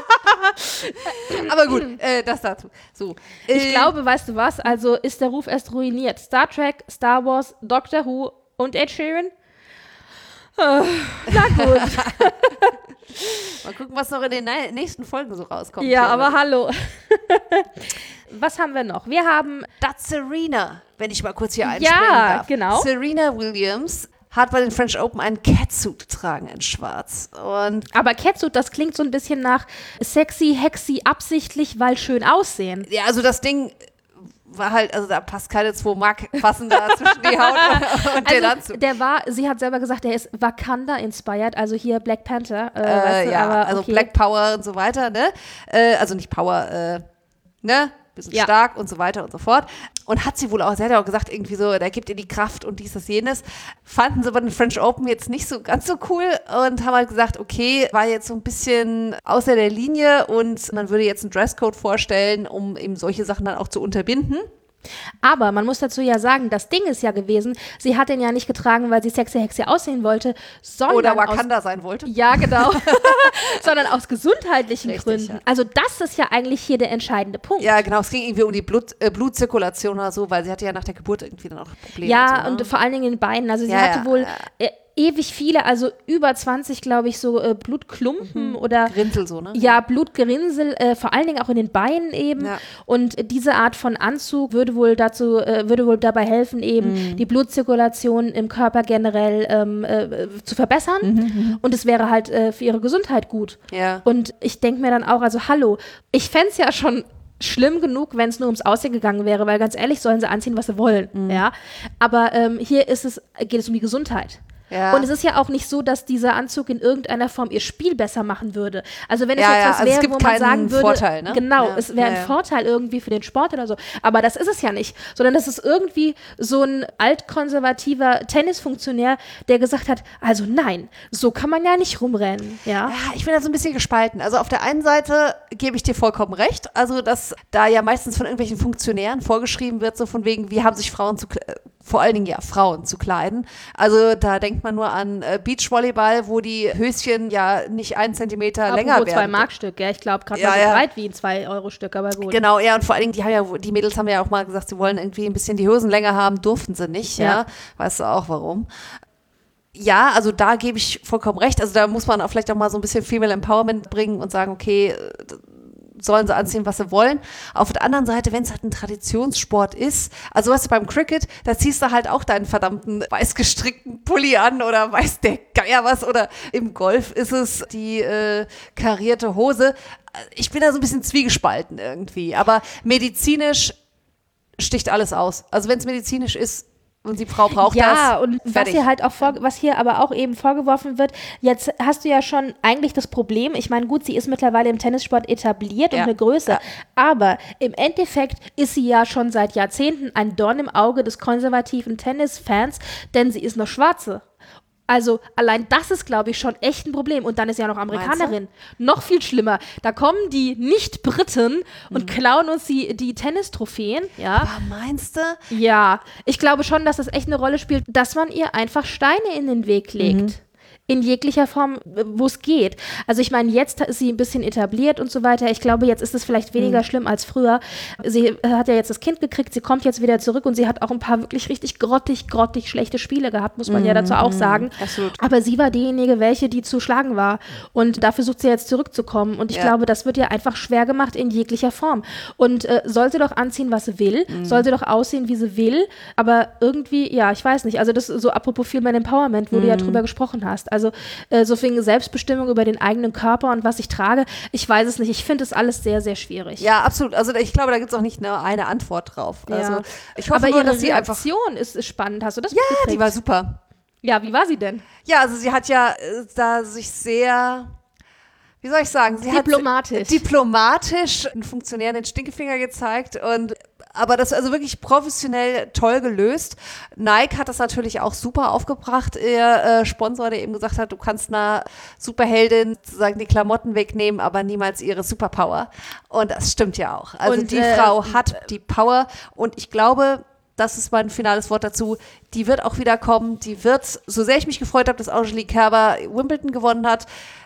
Aber gut, das dazu. So. Ich glaube, weißt du was, also ist der Ruf erst ruiniert. Star Trek, Star Wars, Doctor Who und Ed Sheeran? Na gut. Mal gucken, was noch in den nächsten Folgen so rauskommt. Ja, aber hallo. Was haben wir noch? Wir haben Das Serena, wenn ich mal kurz hier einspringen darf. Ja, genau. Serena Williams hat bei den French Open einen Catsuit getragen in schwarz. Aber Catsuit, das klingt so ein bisschen nach sexy, hexy, absichtlich, weil schön aussehen. Ja, also das Ding war halt, also da passt keine 2 Mark passen da zwischen die Haut und den Anzug. Sie hat selber gesagt, der ist Wakanda-inspired, also hier Black Panther. Weißt du, ja, aber also okay. Black Power und so weiter, ne? Also nicht Power, ne? Bisschen stark und so weiter und so fort. Und sie hat ja auch gesagt, irgendwie so, der gibt ihr die Kraft und dies, das, jenes. Fanden sie bei den French Open jetzt nicht so ganz so cool und haben halt gesagt, okay, war jetzt so ein bisschen außer der Linie und man würde jetzt einen Dresscode vorstellen, um eben solche Sachen dann auch zu unterbinden. Aber man muss dazu ja sagen, das Ding ist ja gewesen, sie hat den ja nicht getragen, weil sie sexy Hexe aussehen wollte, sondern oder Wakanda sein wollte. Ja, genau. Sondern aus gesundheitlichen Richtig, Gründen. ja. Also das ist ja eigentlich hier der entscheidende Punkt. Ja, genau. Es ging irgendwie um die Blutzirkulation oder so, weil sie hatte ja nach der Geburt irgendwie dann auch Probleme. Ja, und, so, ne? und vor allen Dingen in den Beinen. Also sie Ja, hatte ja, wohl ja. Ewig viele, also über 20, glaube ich, so Blutklumpen oder Gerinnsel so, ne? Ja, Blutgerinnsel, vor allen Dingen auch in den Beinen eben. Ja. Und diese Art von Anzug würde wohl dabei helfen, eben die Blutzirkulation im Körper generell zu verbessern. Und es wäre halt für ihre Gesundheit gut. Ja. Und ich denke mir dann auch, also hallo, ich fände es ja schon schlimm genug, wenn es nur ums Aussehen gegangen wäre, weil ganz ehrlich, sollen sie anziehen, was sie wollen. Ja? Aber hier geht es um die Gesundheit. Ja. Und es ist ja auch nicht so, dass dieser Anzug in irgendeiner Form ihr Spiel besser machen würde. Also wenn es Ja, jetzt ja, was also es wäre, gibt wo man keinen sagen würde, Vorteil, ne? genau, Ja. es wäre Ja, ein ja. Vorteil irgendwie für den Sport oder so. Aber das ist es ja nicht, sondern das ist irgendwie so ein altkonservativer Tennisfunktionär, der gesagt hat, also nein, so kann man ja nicht rumrennen. Ja. Ja, ich bin da so ein bisschen gespalten. Also auf der einen Seite gebe ich dir vollkommen recht, also dass da ja meistens von irgendwelchen Funktionären vorgeschrieben wird, so von wegen, wie haben sich vor allen Dingen ja Frauen zu kleiden. Also da denkt man nur an Beachvolleyball, wo die Höschen ja nicht 1 Zentimeter länger Apropos werden. 2-Mark-Stück, ja, ich glaube gerade Ja, mal so ja. breit wie ein 2-Euro-Stück, aber gut. Genau, ja, und vor allen Dingen, die Mädels haben ja auch mal gesagt, sie wollen irgendwie ein bisschen die Hosen länger haben, durften sie nicht, ja. Weißt du auch warum? Ja, also da gebe ich vollkommen recht. Also da muss man auch vielleicht auch mal so ein bisschen Female Empowerment bringen und sagen, okay, sollen sie anziehen, was sie wollen. Auf der anderen Seite, wenn es halt ein Traditionssport ist, also weißt du, beim Cricket, da ziehst du halt auch deinen verdammten weiß gestrickten Pulli an oder weiß der Geier was, oder im Golf ist es die karierte Hose. Ich bin da so ein bisschen zwiegespalten irgendwie, aber medizinisch sticht alles aus. Also wenn es medizinisch ist, und die Frau braucht das. Ja, und fertig. was hier aber auch eben vorgeworfen wird, jetzt hast du ja schon eigentlich das Problem, ich meine, gut, sie ist mittlerweile im Tennissport etabliert und Ja. eine Größe, Ja. aber im Endeffekt ist sie ja schon seit Jahrzehnten ein Dorn im Auge des konservativen Tennisfans, denn sie ist noch Schwarze. Also allein das ist, glaube ich, schon echt ein Problem. Und dann ist sie ja noch Amerikanerin. Noch viel schlimmer. Da kommen die Nicht-Briten und klauen uns die Tennistrophäen. Ja. Aber meinst du? Ja, ich glaube schon, dass das echt eine Rolle spielt, dass man ihr einfach Steine in den Weg legt. In jeglicher Form, wo es geht. Also ich meine, jetzt ist sie ein bisschen etabliert und so weiter. Ich glaube, jetzt ist es vielleicht weniger schlimm als früher. Sie hat ja jetzt das Kind gekriegt, sie kommt jetzt wieder zurück und sie hat auch ein paar wirklich richtig grottig schlechte Spiele gehabt, muss man ja dazu auch sagen. Absolut. Aber sie war diejenige, die zu schlagen war. Und da versucht sie jetzt zurückzukommen. Und ich glaube, das wird ihr einfach schwer gemacht in jeglicher Form. Und soll sie doch anziehen, was sie will, soll sie doch aussehen, wie sie will. Aber irgendwie, ja, ich weiß nicht. Also das ist so apropos Female Empowerment, wo du ja drüber gesprochen hast. Also so viel Selbstbestimmung über den eigenen Körper und was ich trage, ich weiß es nicht. Ich finde es alles sehr, sehr schwierig. Ja, absolut. Also ich glaube, da gibt es auch nicht nur eine Antwort drauf. Ja. Also ich hoffe aber nur, ihre dass sie einfach... Reaktion ist spannend. Hast du das Ja, mitgekriegt? die war super. Ja, wie war sie denn? Ja, also sie hat ja da sich sehr... Wie soll ich sagen? Sie Diplomatisch. Hat diplomatisch einen Funktionär den Stinkefinger gezeigt, aber das also wirklich professionell toll gelöst. Nike hat das natürlich auch super aufgebracht, ihr Sponsor, der eben gesagt hat, du kannst einer Superheldin sozusagen die Klamotten wegnehmen, aber niemals ihre Superpower. Und das stimmt ja auch. Also Und, die Frau hat die Power und ich glaube, das ist mein finales Wort dazu, die wird auch wieder kommen, die wird, so sehr ich mich gefreut habe, dass Angelique Kerber Wimbledon gewonnen hat,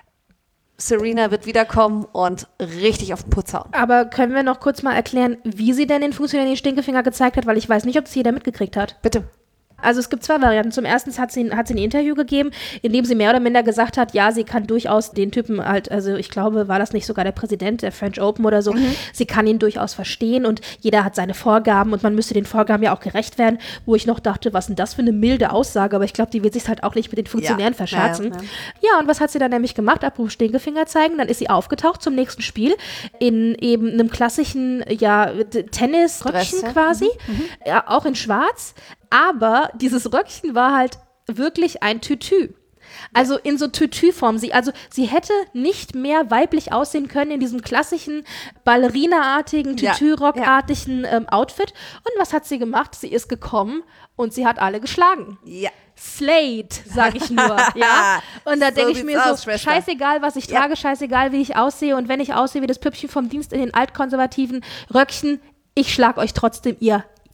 Serena wird wiederkommen und richtig auf den Putz hauen. Aber können wir noch kurz mal erklären, wie sie denn den Funktionär den Stinkefinger gezeigt hat, weil ich weiß nicht, ob es jeder mitgekriegt hat. Bitte. Also es gibt zwei Varianten. Zum ersten hat sie ein Interview gegeben, in dem sie mehr oder minder gesagt hat, ja, sie kann durchaus den Typen halt, also ich glaube, war das nicht sogar der Präsident der French Open oder so, sie kann ihn durchaus verstehen und jeder hat seine Vorgaben und man müsste den Vorgaben ja auch gerecht werden, wo ich noch dachte, was denn das für eine milde Aussage, aber ich glaube, die wird sich halt auch nicht mit den Funktionären verscherzen. Ja, und was hat sie dann nämlich gemacht? Apropos Stinkefinger zeigen, dann ist sie aufgetaucht zum nächsten Spiel in eben einem klassischen, ja, Tennisröckchen Dress, ja. quasi, ja, auch in schwarz. Aber dieses Röckchen war halt wirklich ein Tütü. Also in so Tütü-Form. Sie hätte nicht mehr weiblich aussehen können in diesem klassischen Ballerina-artigen, Tütü-Rock-artigen Outfit. Und was hat sie gemacht? Sie ist gekommen und sie hat alle geschlagen. Ja. Slate, sage ich nur, ja. Und da So denke ich sieht's mir aus, so, Schwester. scheißegal, was ich trage, scheißegal, wie ich aussehe. Und wenn ich aussehe wie das Püppchen vom Dienst in den altkonservativen Röckchen, ich schlag euch trotzdem, ihr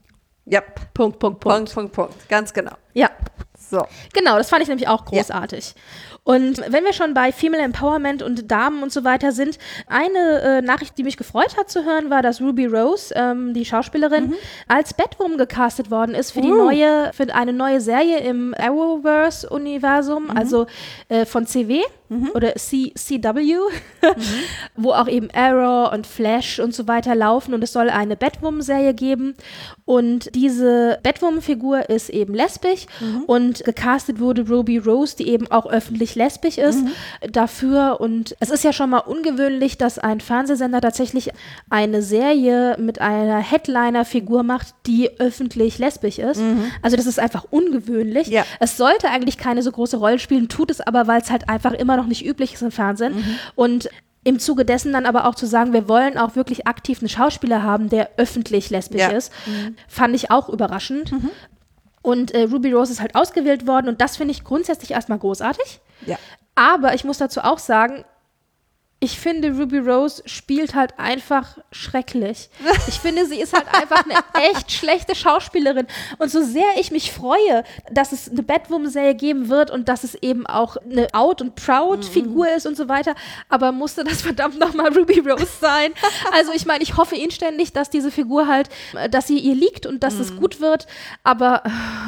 Yep. Punkt. Punkt. Ganz genau. Ja. So. Genau, das fand ich nämlich auch großartig. Ja. Und wenn wir schon bei Female Empowerment und Damen und so weiter sind, eine Nachricht, die mich gefreut hat zu hören, war, dass Ruby Rose, die Schauspielerin, als Batwoman gecastet worden ist für für eine neue Serie im Arrowverse-Universum, also von CW oder CW, wo auch eben Arrow und Flash und so weiter laufen, und es soll eine Batwoman-Serie geben, und diese Batwoman-Figur ist eben lesbisch und gecastet wurde Ruby Rose, die eben auch öffentlich lesbisch ist, dafür. Und es ist ja schon mal ungewöhnlich, dass ein Fernsehsender tatsächlich eine Serie mit einer Headliner-Figur macht, die öffentlich lesbisch ist. Also das ist einfach ungewöhnlich. Ja. Es sollte eigentlich keine so große Rolle spielen, tut es aber, weil es halt einfach immer noch nicht üblich ist im Fernsehen. Und im Zuge dessen dann aber auch zu sagen, wir wollen auch wirklich aktiv einen Schauspieler haben, der öffentlich lesbisch ist, fand ich auch überraschend. Und Ruby Rose ist halt ausgewählt worden, und das finde ich grundsätzlich erstmal großartig. Ja. Aber ich muss dazu auch sagen, ich finde, Ruby Rose spielt halt einfach schrecklich. Ich finde, sie ist halt einfach eine echt schlechte Schauspielerin. Und so sehr ich mich freue, dass es eine Batwoman-Serie geben wird und dass es eben auch eine Out- und Proud-Figur ist und so weiter, aber musste das verdammt nochmal Ruby Rose sein? Also ich meine, ich hoffe inständig, dass diese Figur halt, dass sie ihr liegt und dass es gut wird, aber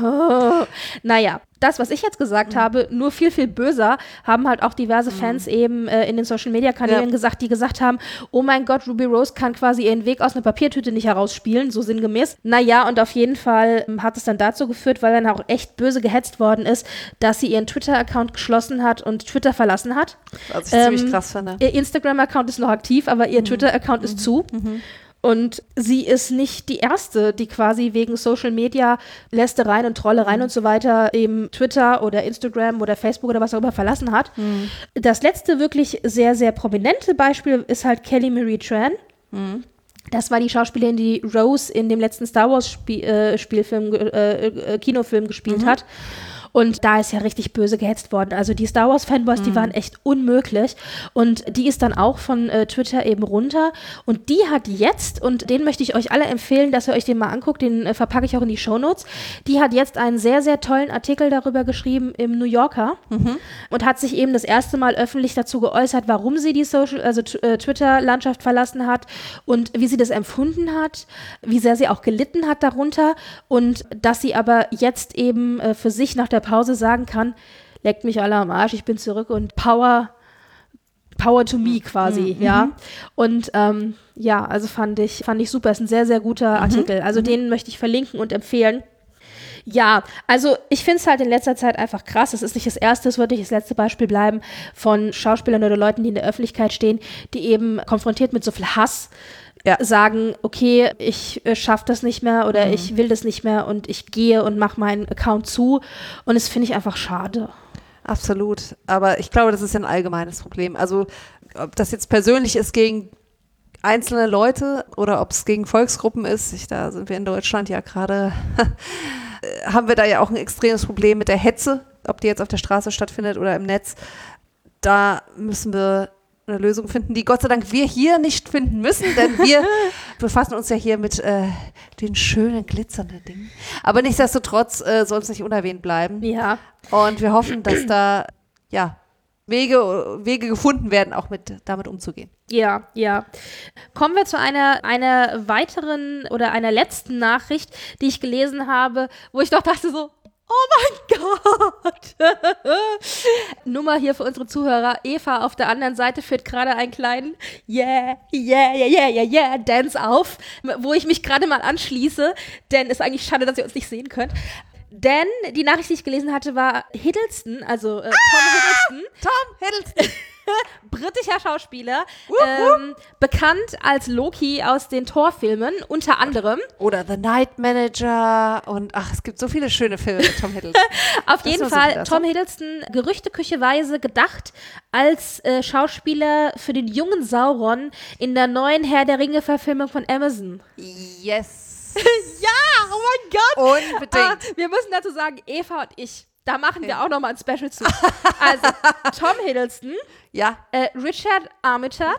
naja. Das, was ich jetzt gesagt habe, nur viel, viel böser, haben halt auch diverse Fans eben in den Social-Media-Kanälen gesagt, die gesagt haben, oh mein Gott, Ruby Rose kann quasi ihren Weg aus einer Papiertüte nicht herausspielen, so sinngemäß. Naja, und auf jeden Fall hat es dann dazu geführt, weil dann auch echt böse gehetzt worden ist, dass sie ihren Twitter-Account geschlossen hat und Twitter verlassen hat. Was ich ziemlich krass finde. Ihr Instagram-Account ist noch aktiv, aber ihr Twitter-Account ist zu. Und sie ist nicht die Erste, die quasi wegen Social Media Lästereien und Trollereien und so weiter eben Twitter oder Instagram oder Facebook oder was auch immer verlassen hat. Das letzte wirklich sehr, sehr prominente Beispiel ist halt Kelly Marie Tran. Das war die Schauspielerin, die Rose in dem letzten Star Wars Kinofilm gespielt hat. Und da ist ja richtig böse gehetzt worden. Also die Star Wars-Fanboys, die waren echt unmöglich. Und die ist dann auch von Twitter eben runter. Und die hat jetzt, und den möchte ich euch alle empfehlen, dass ihr euch den mal anguckt, den verpacke ich auch in die Shownotes, die hat jetzt einen sehr, sehr tollen Artikel darüber geschrieben im New Yorker und hat sich eben das erste Mal öffentlich dazu geäußert, warum sie die Twitter-Landschaft verlassen hat und wie sie das empfunden hat, wie sehr sie auch gelitten hat darunter, und dass sie aber jetzt eben für sich nach der Pause sagen kann, leckt mich alle am Arsch, ich bin zurück und Power to me quasi, ja. Und ja, also fand ich super, ist ein sehr, sehr guter Artikel. Also den möchte ich verlinken und empfehlen. Ja, also ich finde es halt in letzter Zeit einfach krass. Es ist nicht das erste, es wird nicht das letzte Beispiel bleiben von Schauspielern oder Leuten, die in der Öffentlichkeit stehen, die eben konfrontiert mit so viel Hass sagen, okay, ich schaffe das nicht mehr oder ich will das nicht mehr und ich gehe und mache meinen Account zu, und das finde ich einfach schade. Absolut, aber ich glaube, das ist ja ein allgemeines Problem. Also ob das jetzt persönlich ist gegen einzelne Leute oder ob es gegen Volksgruppen ist, da sind wir in Deutschland ja gerade, haben wir da ja auch ein extremes Problem mit der Hetze, ob die jetzt auf der Straße stattfindet oder im Netz. Da müssen wir eine Lösung finden, die Gott sei Dank wir hier nicht finden müssen, denn wir befassen uns ja hier mit den schönen, glitzernden Dingen. Aber nichtsdestotrotz soll es nicht unerwähnt bleiben. Ja. Und wir hoffen, dass da Wege gefunden werden, auch damit umzugehen. Ja, ja. Kommen wir zu einer weiteren oder einer letzten Nachricht, die ich gelesen habe, wo ich doch dachte so, oh mein Gott. Nur mal hier für unsere Zuhörer. Eva auf der anderen Seite führt gerade einen kleinen Dance auf, wo ich mich gerade mal anschließe, denn es ist eigentlich schade, dass ihr uns nicht sehen könnt. Denn die Nachricht, die ich gelesen hatte, war Hiddleston, also Tom Hiddleston. Britischer Schauspieler, bekannt als Loki aus den Thor-Filmen, unter anderem. Oder The Night Manager und es gibt so viele schöne Filme mit Tom Hiddleston. Auf jeden Fall Tom Hiddleston, gerüchtekücheweise gedacht als Schauspieler für den jungen Sauron in der neuen Herr der Ringe-Verfilmung von Amazon. Yes. Ja, oh mein Gott. Unbedingt. Wir müssen dazu sagen, Eva und ich, da machen wir auch nochmal ein Special zu. Also, Tom Hiddleston, Richard Armitage,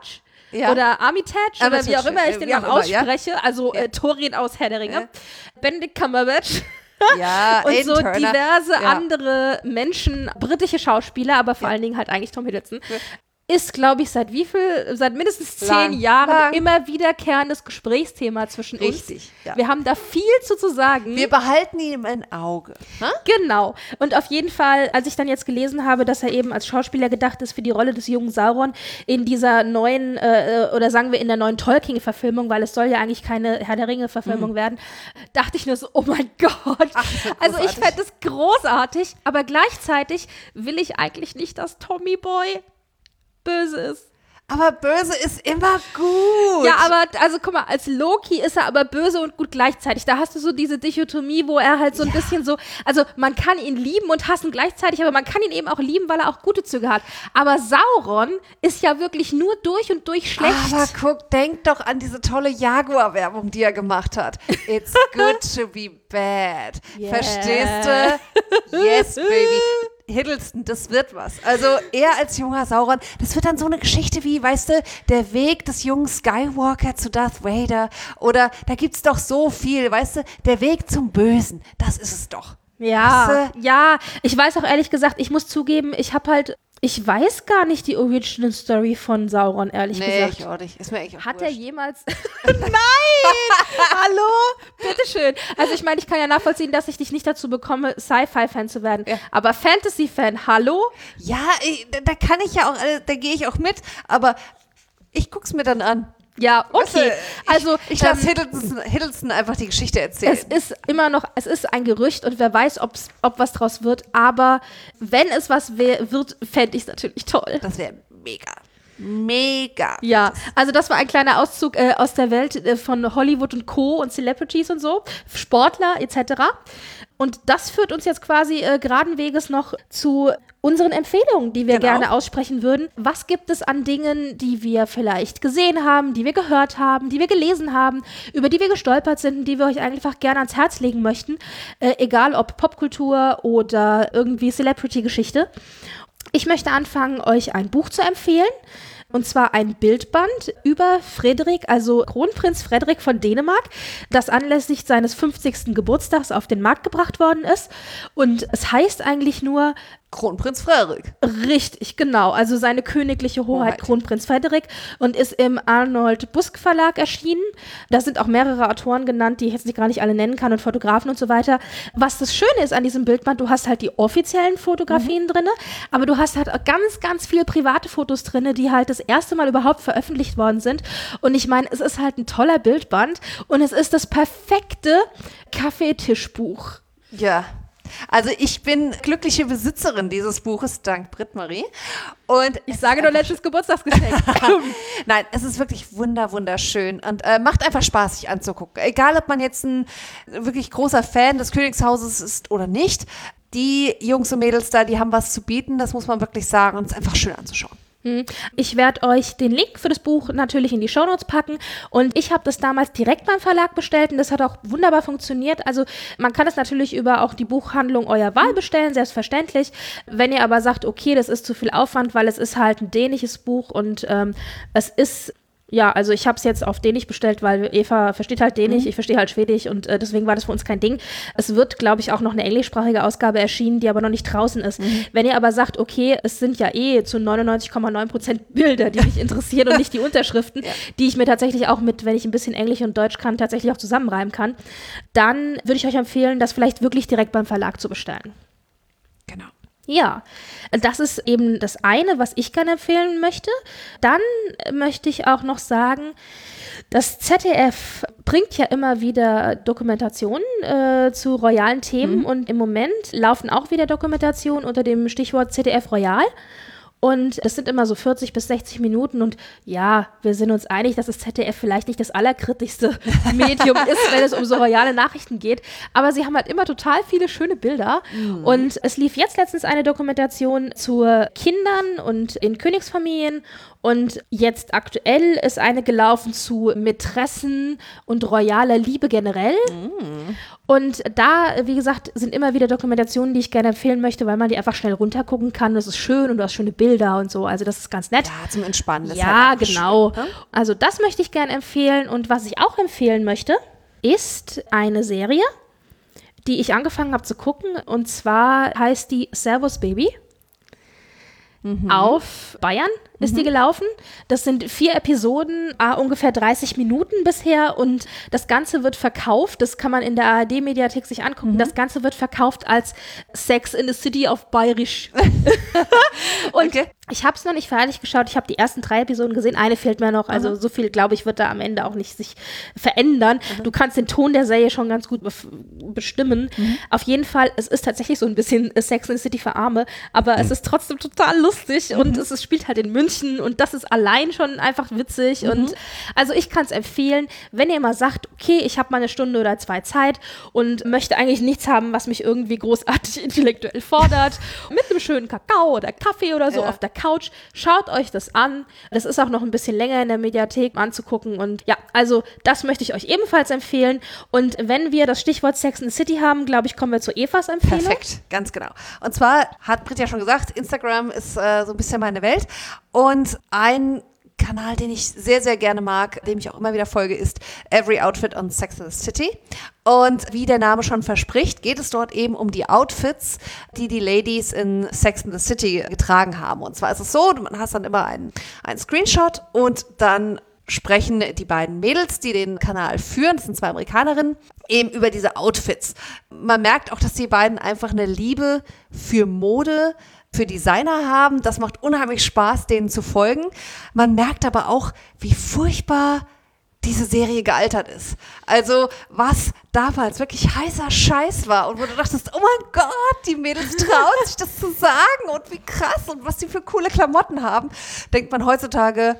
Ja. oder Armitage oder wie auch immer ich den wie noch auch immer, ausspreche, also Thorin aus Herr der Ringe, Benedict Cumberbatch. Ja, und Aidan so Turner. diverse Ja. andere Menschen, britische Schauspieler, aber vor allen Dingen halt eigentlich Tom Hiddleston, ist, glaube ich, seit mindestens 10 Jahren immer wiederkehrendes Gesprächsthema zwischen uns. Richtig, ja. Wir haben da viel zu sagen. Wir behalten ihn im Auge. Ne? Genau. Und auf jeden Fall, als ich dann jetzt gelesen habe, dass er eben als Schauspieler gedacht ist für die Rolle des jungen Sauron in dieser neuen, oder sagen wir in der neuen Tolkien-Verfilmung, weil es soll ja eigentlich keine Herr der Ringe-Verfilmung werden, dachte ich nur so, oh mein Gott. Also ich fände es großartig, aber gleichzeitig will ich eigentlich nicht, dass Tommy Boy böse ist. Aber böse ist immer gut. Ja, aber, also guck mal, als Loki ist er aber böse und gut gleichzeitig. Da hast du so diese Dichotomie, wo er halt so ein bisschen so, also man kann ihn lieben und hassen gleichzeitig, aber man kann ihn eben auch lieben, weil er auch gute Züge hat. Aber Sauron ist ja wirklich nur durch und durch schlecht. Aber guck, denk doch an diese tolle Jaguar-Werbung, die er gemacht hat. It's good to be bad. Yeah. Verstehst du? Yes, baby. Hiddleston, das wird was. Also er als junger Sauron, das wird dann so eine Geschichte wie, weißt du, der Weg des jungen Skywalker zu Darth Vader oder da gibt's doch so viel, weißt du, der Weg zum Bösen, das ist es doch. Ja, Weißt du? ja. Ich weiß auch ehrlich gesagt, ich muss zugeben, ich weiß gar nicht die Origin Story von Sauron, ehrlich gesagt. ich auch nicht. Ist mir eigentlich auch Hat er wurscht. jemals... Nein! Hallo? Bitteschön. Also ich meine, ich kann ja nachvollziehen, dass ich dich nicht dazu bekomme, Sci-Fi-Fan zu werden. Ja. Aber Fantasy-Fan, hallo? Ja, da kann ich ja auch, da gehe ich auch mit, aber ich guck's mir dann an. Ja, okay. Weißt du, ich lasse Hiddleston einfach die Geschichte erzählen. Es ist ein Gerücht und wer weiß, ob was draus wird, aber wenn es was wird, fände ich es natürlich toll. Das wäre mega. Mega. Ja, also das war ein kleiner Auszug aus der Welt von Hollywood und Co. und Celebrities und so, Sportler etc. Und das führt uns jetzt quasi geraden Weges noch zu unseren Empfehlungen, die wir gerne aussprechen würden. Was gibt es an Dingen, die wir vielleicht gesehen haben, die wir gehört haben, die wir gelesen haben, über die wir gestolpert sind und die wir euch einfach gerne ans Herz legen möchten, egal ob Popkultur oder irgendwie Celebrity-Geschichte. Ich möchte anfangen, euch ein Buch zu empfehlen. Und zwar ein Bildband über Frederik, also Kronprinz Frederik von Dänemark, das anlässlich seines 50. Geburtstags auf den Markt gebracht worden ist. Und es heißt eigentlich nur Kronprinz Frederik. Richtig, genau. Also seine königliche Hoheit Kronprinz Frederik und ist im Arnold Busk Verlag erschienen. Da sind auch mehrere Autoren genannt, die ich jetzt gar nicht alle nennen kann und Fotografen und so weiter. Was das Schöne ist an diesem Bildband, du hast halt die offiziellen Fotografien drin, aber du hast halt auch ganz, ganz viele private Fotos drin, die halt das erste Mal überhaupt veröffentlicht worden sind. Und ich meine, es ist halt ein toller Bildband und es ist das perfekte Kaffeetischbuch. Ja. Also ich bin glückliche Besitzerin dieses Buches, dank Britt-Marie. Und ich sage nur letztes Geburtstagsgeschenk. Nein, es ist wirklich wunderschön und macht einfach Spaß, sich anzugucken. Egal, ob man jetzt ein wirklich großer Fan des Königshauses ist oder nicht. Die Jungs und Mädels da, die haben was zu bieten, das muss man wirklich sagen. Und es ist einfach schön anzuschauen. Ich werde euch den Link für das Buch natürlich in die Shownotes packen und ich habe das damals direkt beim Verlag bestellt und das hat auch wunderbar funktioniert. Also man kann es natürlich über auch die Buchhandlung eurer Wahl bestellen, selbstverständlich. Wenn ihr aber sagt, okay, das ist zu viel Aufwand, weil es ist halt ein dänisches Buch und es ist... Ja, also ich habe es jetzt auf Dänisch bestellt, weil Eva versteht halt Dänisch, ich verstehe halt Schwedisch und deswegen war das für uns kein Ding. Es wird, glaube ich, auch noch eine englischsprachige Ausgabe erschienen, die aber noch nicht draußen ist. Wenn ihr aber sagt, okay, es sind ja zu 99,9% Bilder, die mich interessieren und nicht die Unterschriften, die ich mir tatsächlich auch mit, wenn ich ein bisschen Englisch und Deutsch kann, tatsächlich auch zusammenreimen kann, dann würde ich euch empfehlen, das vielleicht wirklich direkt beim Verlag zu bestellen. Genau. Ja, das ist eben das eine, was ich gerne empfehlen möchte. Dann möchte ich auch noch sagen, das ZDF bringt ja immer wieder Dokumentationen zu royalen Themen und im Moment laufen auch wieder Dokumentationen unter dem Stichwort ZDF Royal. Und das sind immer so 40 bis 60 Minuten und ja, wir sind uns einig, dass das ZDF vielleicht nicht das allerkritischste Medium ist, wenn es um so royale Nachrichten geht, aber sie haben halt immer total viele schöne Bilder und es lief jetzt letztens eine Dokumentation zu Kindern und in Königsfamilien und jetzt aktuell ist eine gelaufen zu Mätressen und royaler Liebe generell. Und da, wie gesagt, sind immer wieder Dokumentationen, die ich gerne empfehlen möchte, weil man die einfach schnell runtergucken kann. Das ist schön und du hast schöne Bilder Bilder und so. Also das ist ganz nett. Ja, zum Entspannen. Ja, genau. Schön, ne? Also das möchte ich gerne empfehlen. Und was ich auch empfehlen möchte, ist eine Serie, die ich angefangen habe zu gucken. Und zwar heißt die Servus Baby. Auf Bayern ist die gelaufen. Das sind 4 Episoden, ungefähr 30 Minuten bisher und das Ganze wird verkauft, das kann man in der ARD-Mediathek sich angucken, das Ganze wird verkauft als Sex in the City auf Bayerisch. Und ich habe es noch nicht fertig geschaut, ich habe die ersten 3 Episoden gesehen, eine fehlt mir noch, also so viel, glaube ich, wird da am Ende auch nicht sich verändern. Du kannst den Ton der Serie schon ganz gut bestimmen. Auf jeden Fall, es ist tatsächlich so ein bisschen Sex in the City für Arme, aber es ist trotzdem total lustig und es spielt halt in München und das ist allein schon einfach witzig und also ich kann es empfehlen, wenn ihr mal sagt, okay, ich habe mal eine Stunde oder 2 Zeit und möchte eigentlich nichts haben, was mich irgendwie großartig intellektuell fordert, mit einem schönen Kakao oder Kaffee oder so auf der Couch, schaut euch das an. Das ist auch noch ein bisschen länger in der Mediathek anzugucken und ja, also das möchte ich euch ebenfalls empfehlen und wenn wir das Stichwort Sex in the City haben, glaube ich, kommen wir zu Evas Empfehlung. Perfekt, ganz genau. Und zwar hat Britt ja schon gesagt, Instagram ist so ein bisschen meine Welt. Und ein Kanal, den ich sehr, sehr gerne mag, dem ich auch immer wieder folge, ist Every Outfit on Sex in the City. Und wie der Name schon verspricht, geht es dort eben um die Outfits, die die Ladies in Sex in the City getragen haben. Und zwar ist es so, man hat dann immer einen Screenshot und dann sprechen die beiden Mädels, die den Kanal führen, das sind 2 Amerikanerinnen, eben über diese Outfits. Man merkt auch, dass die beiden einfach eine Liebe für Mode, für Designer haben. Das macht unheimlich Spaß, denen zu folgen. Man merkt aber auch, wie furchtbar diese Serie gealtert ist. Also was damals wirklich heißer Scheiß war und wo du dachtest, oh mein Gott, die Mädels trauen sich das zu sagen und wie krass und was die für coole Klamotten haben, denkt man heutzutage,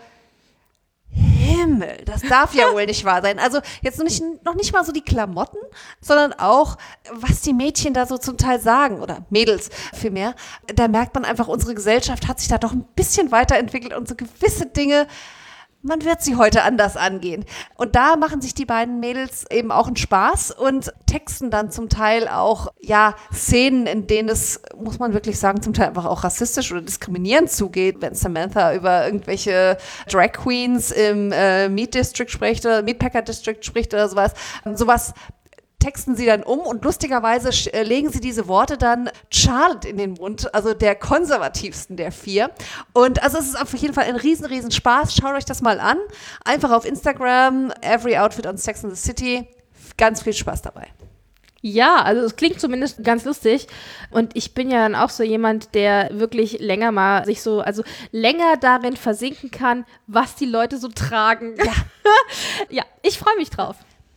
Himmel, das darf ja wohl nicht wahr sein. Also jetzt noch nicht mal so die Klamotten, sondern auch, was die Mädchen da so zum Teil sagen oder Mädels vielmehr. Da merkt man einfach, unsere Gesellschaft hat sich da doch ein bisschen weiterentwickelt und so gewisse Dinge, man wird sie heute anders angehen. Und da machen sich die beiden Mädels eben auch einen Spaß und texten dann zum Teil auch, ja, Szenen, in denen es, muss man wirklich sagen, zum Teil einfach auch rassistisch oder diskriminierend zugeht, wenn Samantha über irgendwelche Drag Queens im Meat District spricht oder Meatpacker District spricht oder sowas. Sowas texten sie dann um und lustigerweise legen sie diese Worte dann Charlotte in den Mund, also der konservativsten der 4. Und also es ist auf jeden Fall ein riesen Spaß. Schaut euch das mal an. Einfach auf Instagram, Every Outfit on Sex in the City. Ganz viel Spaß dabei. Ja, also es klingt zumindest ganz lustig und ich bin ja dann auch so jemand, der wirklich länger mal sich so, also länger darin versinken kann, was die Leute so tragen. Ja, ja, ich freue mich drauf.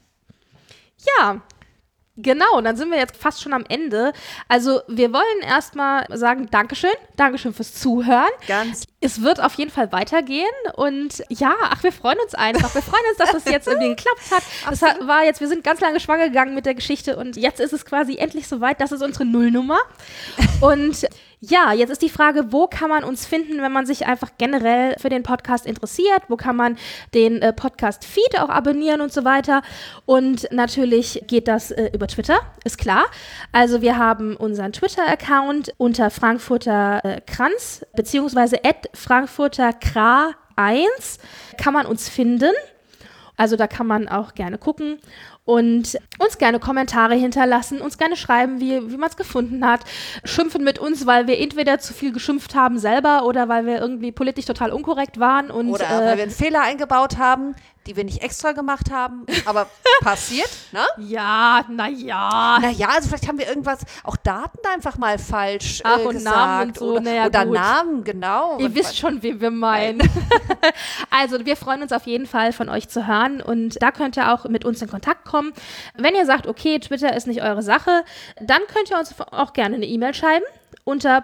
Ja, genau, und dann sind wir jetzt fast schon am Ende. Also wir wollen erstmal sagen Dankeschön fürs Zuhören. Es wird auf jeden Fall weitergehen und ja, wir freuen uns einfach. Wir freuen uns, dass das jetzt irgendwie geklappt hat. Wir sind ganz lange schwanger gegangen mit der Geschichte und jetzt ist es quasi endlich soweit, das ist unsere Nullnummer. Und ja, jetzt ist die Frage, wo kann man uns finden, wenn man sich einfach generell für den Podcast interessiert? Wo kann man den Podcast-Feed auch abonnieren und so weiter? Und natürlich geht das über Twitter, ist klar. Also wir haben unseren Twitter-Account unter Frankfurter Kranz, beziehungsweise @frankfurterkra1 kann man uns finden. Also da kann man auch gerne gucken und uns gerne Kommentare hinterlassen, uns gerne schreiben, wie man es gefunden hat, schimpfen mit uns, weil wir entweder zu viel geschimpft haben selber oder weil wir irgendwie politisch total unkorrekt waren. Oder weil wir einen Fehler eingebaut haben, die wir nicht extra gemacht haben, aber passiert, ne? Ja, naja. Naja, also vielleicht haben wir irgendwas, auch Daten einfach mal falsch und gesagt. Namen und so, oder Namen, genau. Ihr wisst schon, wen wir meinen. Also wir freuen uns auf jeden Fall, von euch zu hören und da könnt ihr auch mit uns in Kontakt kommen. Wenn ihr sagt, okay, Twitter ist nicht eure Sache, dann könnt ihr uns auch gerne eine E-Mail schreiben. Unter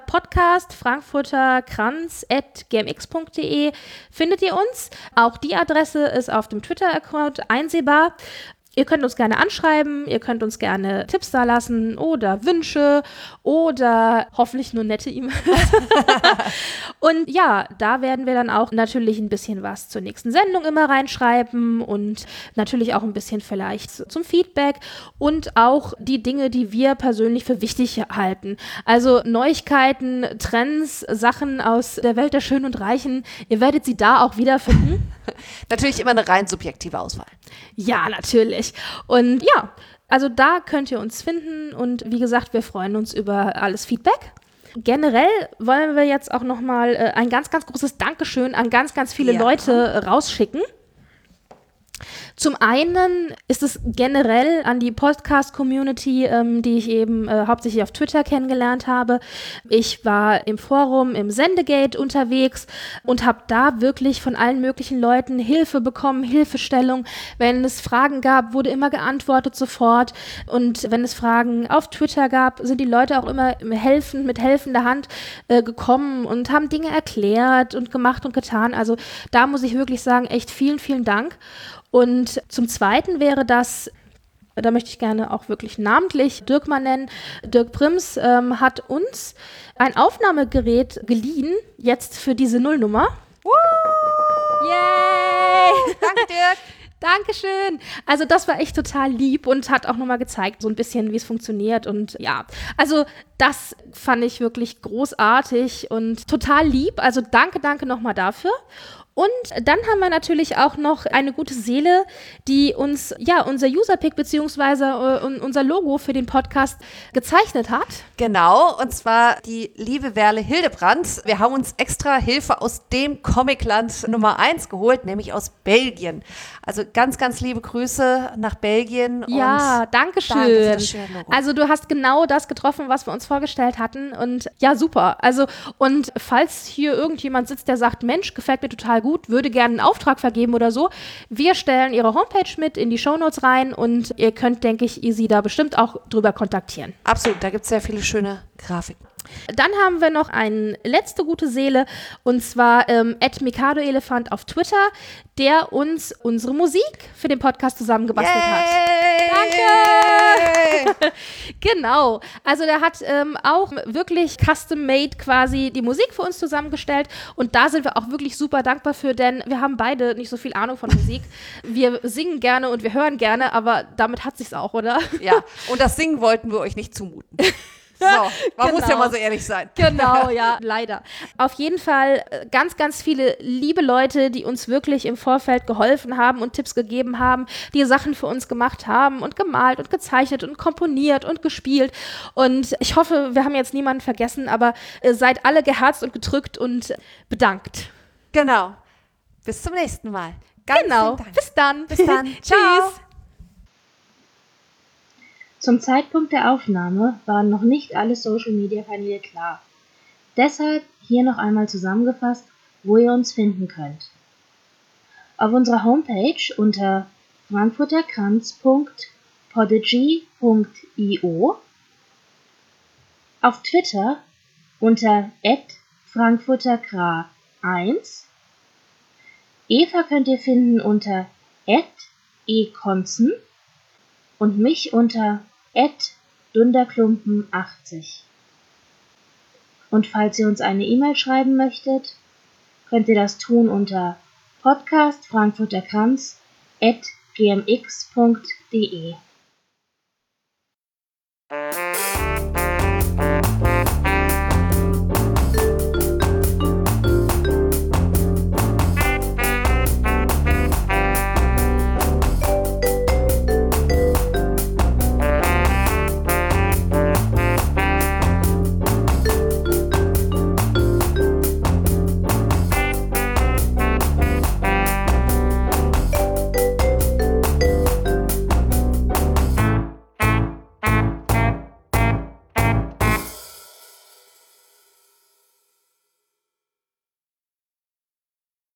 podcastfrankfurterkranz@gmx.de findet ihr uns. Auch die Adresse ist auf dem Twitter-Account einsehbar. Ihr könnt uns gerne anschreiben, ihr könnt uns gerne Tipps da lassen oder Wünsche oder hoffentlich nur nette E-Mails. Und ja, da werden wir dann auch natürlich ein bisschen was zur nächsten Sendung immer reinschreiben und natürlich auch ein bisschen vielleicht zum Feedback und auch die Dinge, die wir persönlich für wichtig halten. Also Neuigkeiten, Trends, Sachen aus der Welt der Schönen und Reichen, ihr werdet sie da auch wiederfinden. Natürlich immer eine rein subjektive Auswahl. Ja, natürlich. Und ja, also da könnt ihr uns finden und wie gesagt, wir freuen uns über alles Feedback. Generell wollen wir jetzt auch nochmal ein ganz, ganz großes Dankeschön an ganz, ganz viele Leute rausschicken. Zum einen ist es generell an die Podcast-Community, die ich eben hauptsächlich auf Twitter kennengelernt habe. Ich war im Forum, im Sendegate unterwegs und habe da wirklich von allen möglichen Leuten Hilfe bekommen, Hilfestellung. Wenn es Fragen gab, wurde immer geantwortet sofort. Und wenn es Fragen auf Twitter gab, sind die Leute auch immer mit helfender Hand gekommen und haben Dinge erklärt und gemacht und getan. Also da muss ich wirklich sagen, echt vielen, vielen Dank. Und zum Zweiten wäre das, da möchte ich gerne auch wirklich namentlich Dirk mal nennen. Dirk Prims hat uns ein Aufnahmegerät geliehen, jetzt für diese Nullnummer. Yay! Danke, Dirk! Dankeschön. Also das war echt total lieb und hat auch nochmal gezeigt, so ein bisschen, wie es funktioniert. Und ja, also das fand ich wirklich großartig und total lieb. Also danke nochmal dafür. Und dann haben wir natürlich auch noch eine gute Seele, die uns ja unser Userpick bzw. unser Logo für den Podcast gezeichnet hat. Genau, und zwar die liebe Werle Hildebrandt. Wir haben uns extra Hilfe aus dem Comicland Nummer 1 geholt, nämlich aus Belgien. Also ganz, ganz liebe Grüße nach Belgien. Ja, und danke schön. Danke für das schöne Logo. Also du hast genau das getroffen, was wir uns vorgestellt hatten und ja, super. Also und falls hier irgendjemand sitzt, der sagt, Mensch, gefällt mir total gut, würde gerne einen Auftrag vergeben oder so, wir stellen ihre Homepage mit in die Shownotes rein und ihr könnt, denke ich, sie da bestimmt auch drüber kontaktieren. Absolut, da gibt es sehr viele schöne Grafiken. Dann haben wir noch eine letzte gute Seele und zwar @MikadoElefant auf Twitter, der uns unsere Musik für den Podcast zusammengebastelt hat. Danke! Genau, also der hat auch wirklich custom-made quasi die Musik für uns zusammengestellt und da sind wir auch wirklich super dankbar für, denn wir haben beide nicht so viel Ahnung von Musik. Wir singen gerne und wir hören gerne, aber damit hat sich's auch, oder? Ja, und das Singen wollten wir euch nicht zumuten. So, man muss ja mal so ehrlich sein. Genau, ja, leider. Auf jeden Fall ganz, ganz viele liebe Leute, die uns wirklich im Vorfeld geholfen haben und Tipps gegeben haben, die Sachen für uns gemacht haben und gemalt und gezeichnet und komponiert und gespielt. Und ich hoffe, wir haben jetzt niemanden vergessen, aber seid alle geherzt und gedrückt und bedankt. Genau. Bis zum nächsten Mal. Ganz Genau. vielen Dank. Bis dann. Bis dann. Ciao. Tschüss. Zum Zeitpunkt der Aufnahme waren noch nicht alle Social-Media-Kanäle klar. Deshalb hier noch einmal zusammengefasst, wo ihr uns finden könnt. Auf unserer Homepage unter frankfurterkranz.podigy.io, auf Twitter unter @frankfurterkra1, Eva könnt ihr finden unter @ekonzen und mich unter @dunderklumpen80. Und falls ihr uns eine E-Mail schreiben möchtet, könnt ihr das tun unter podcastfrankfurterkranz@gmx.de.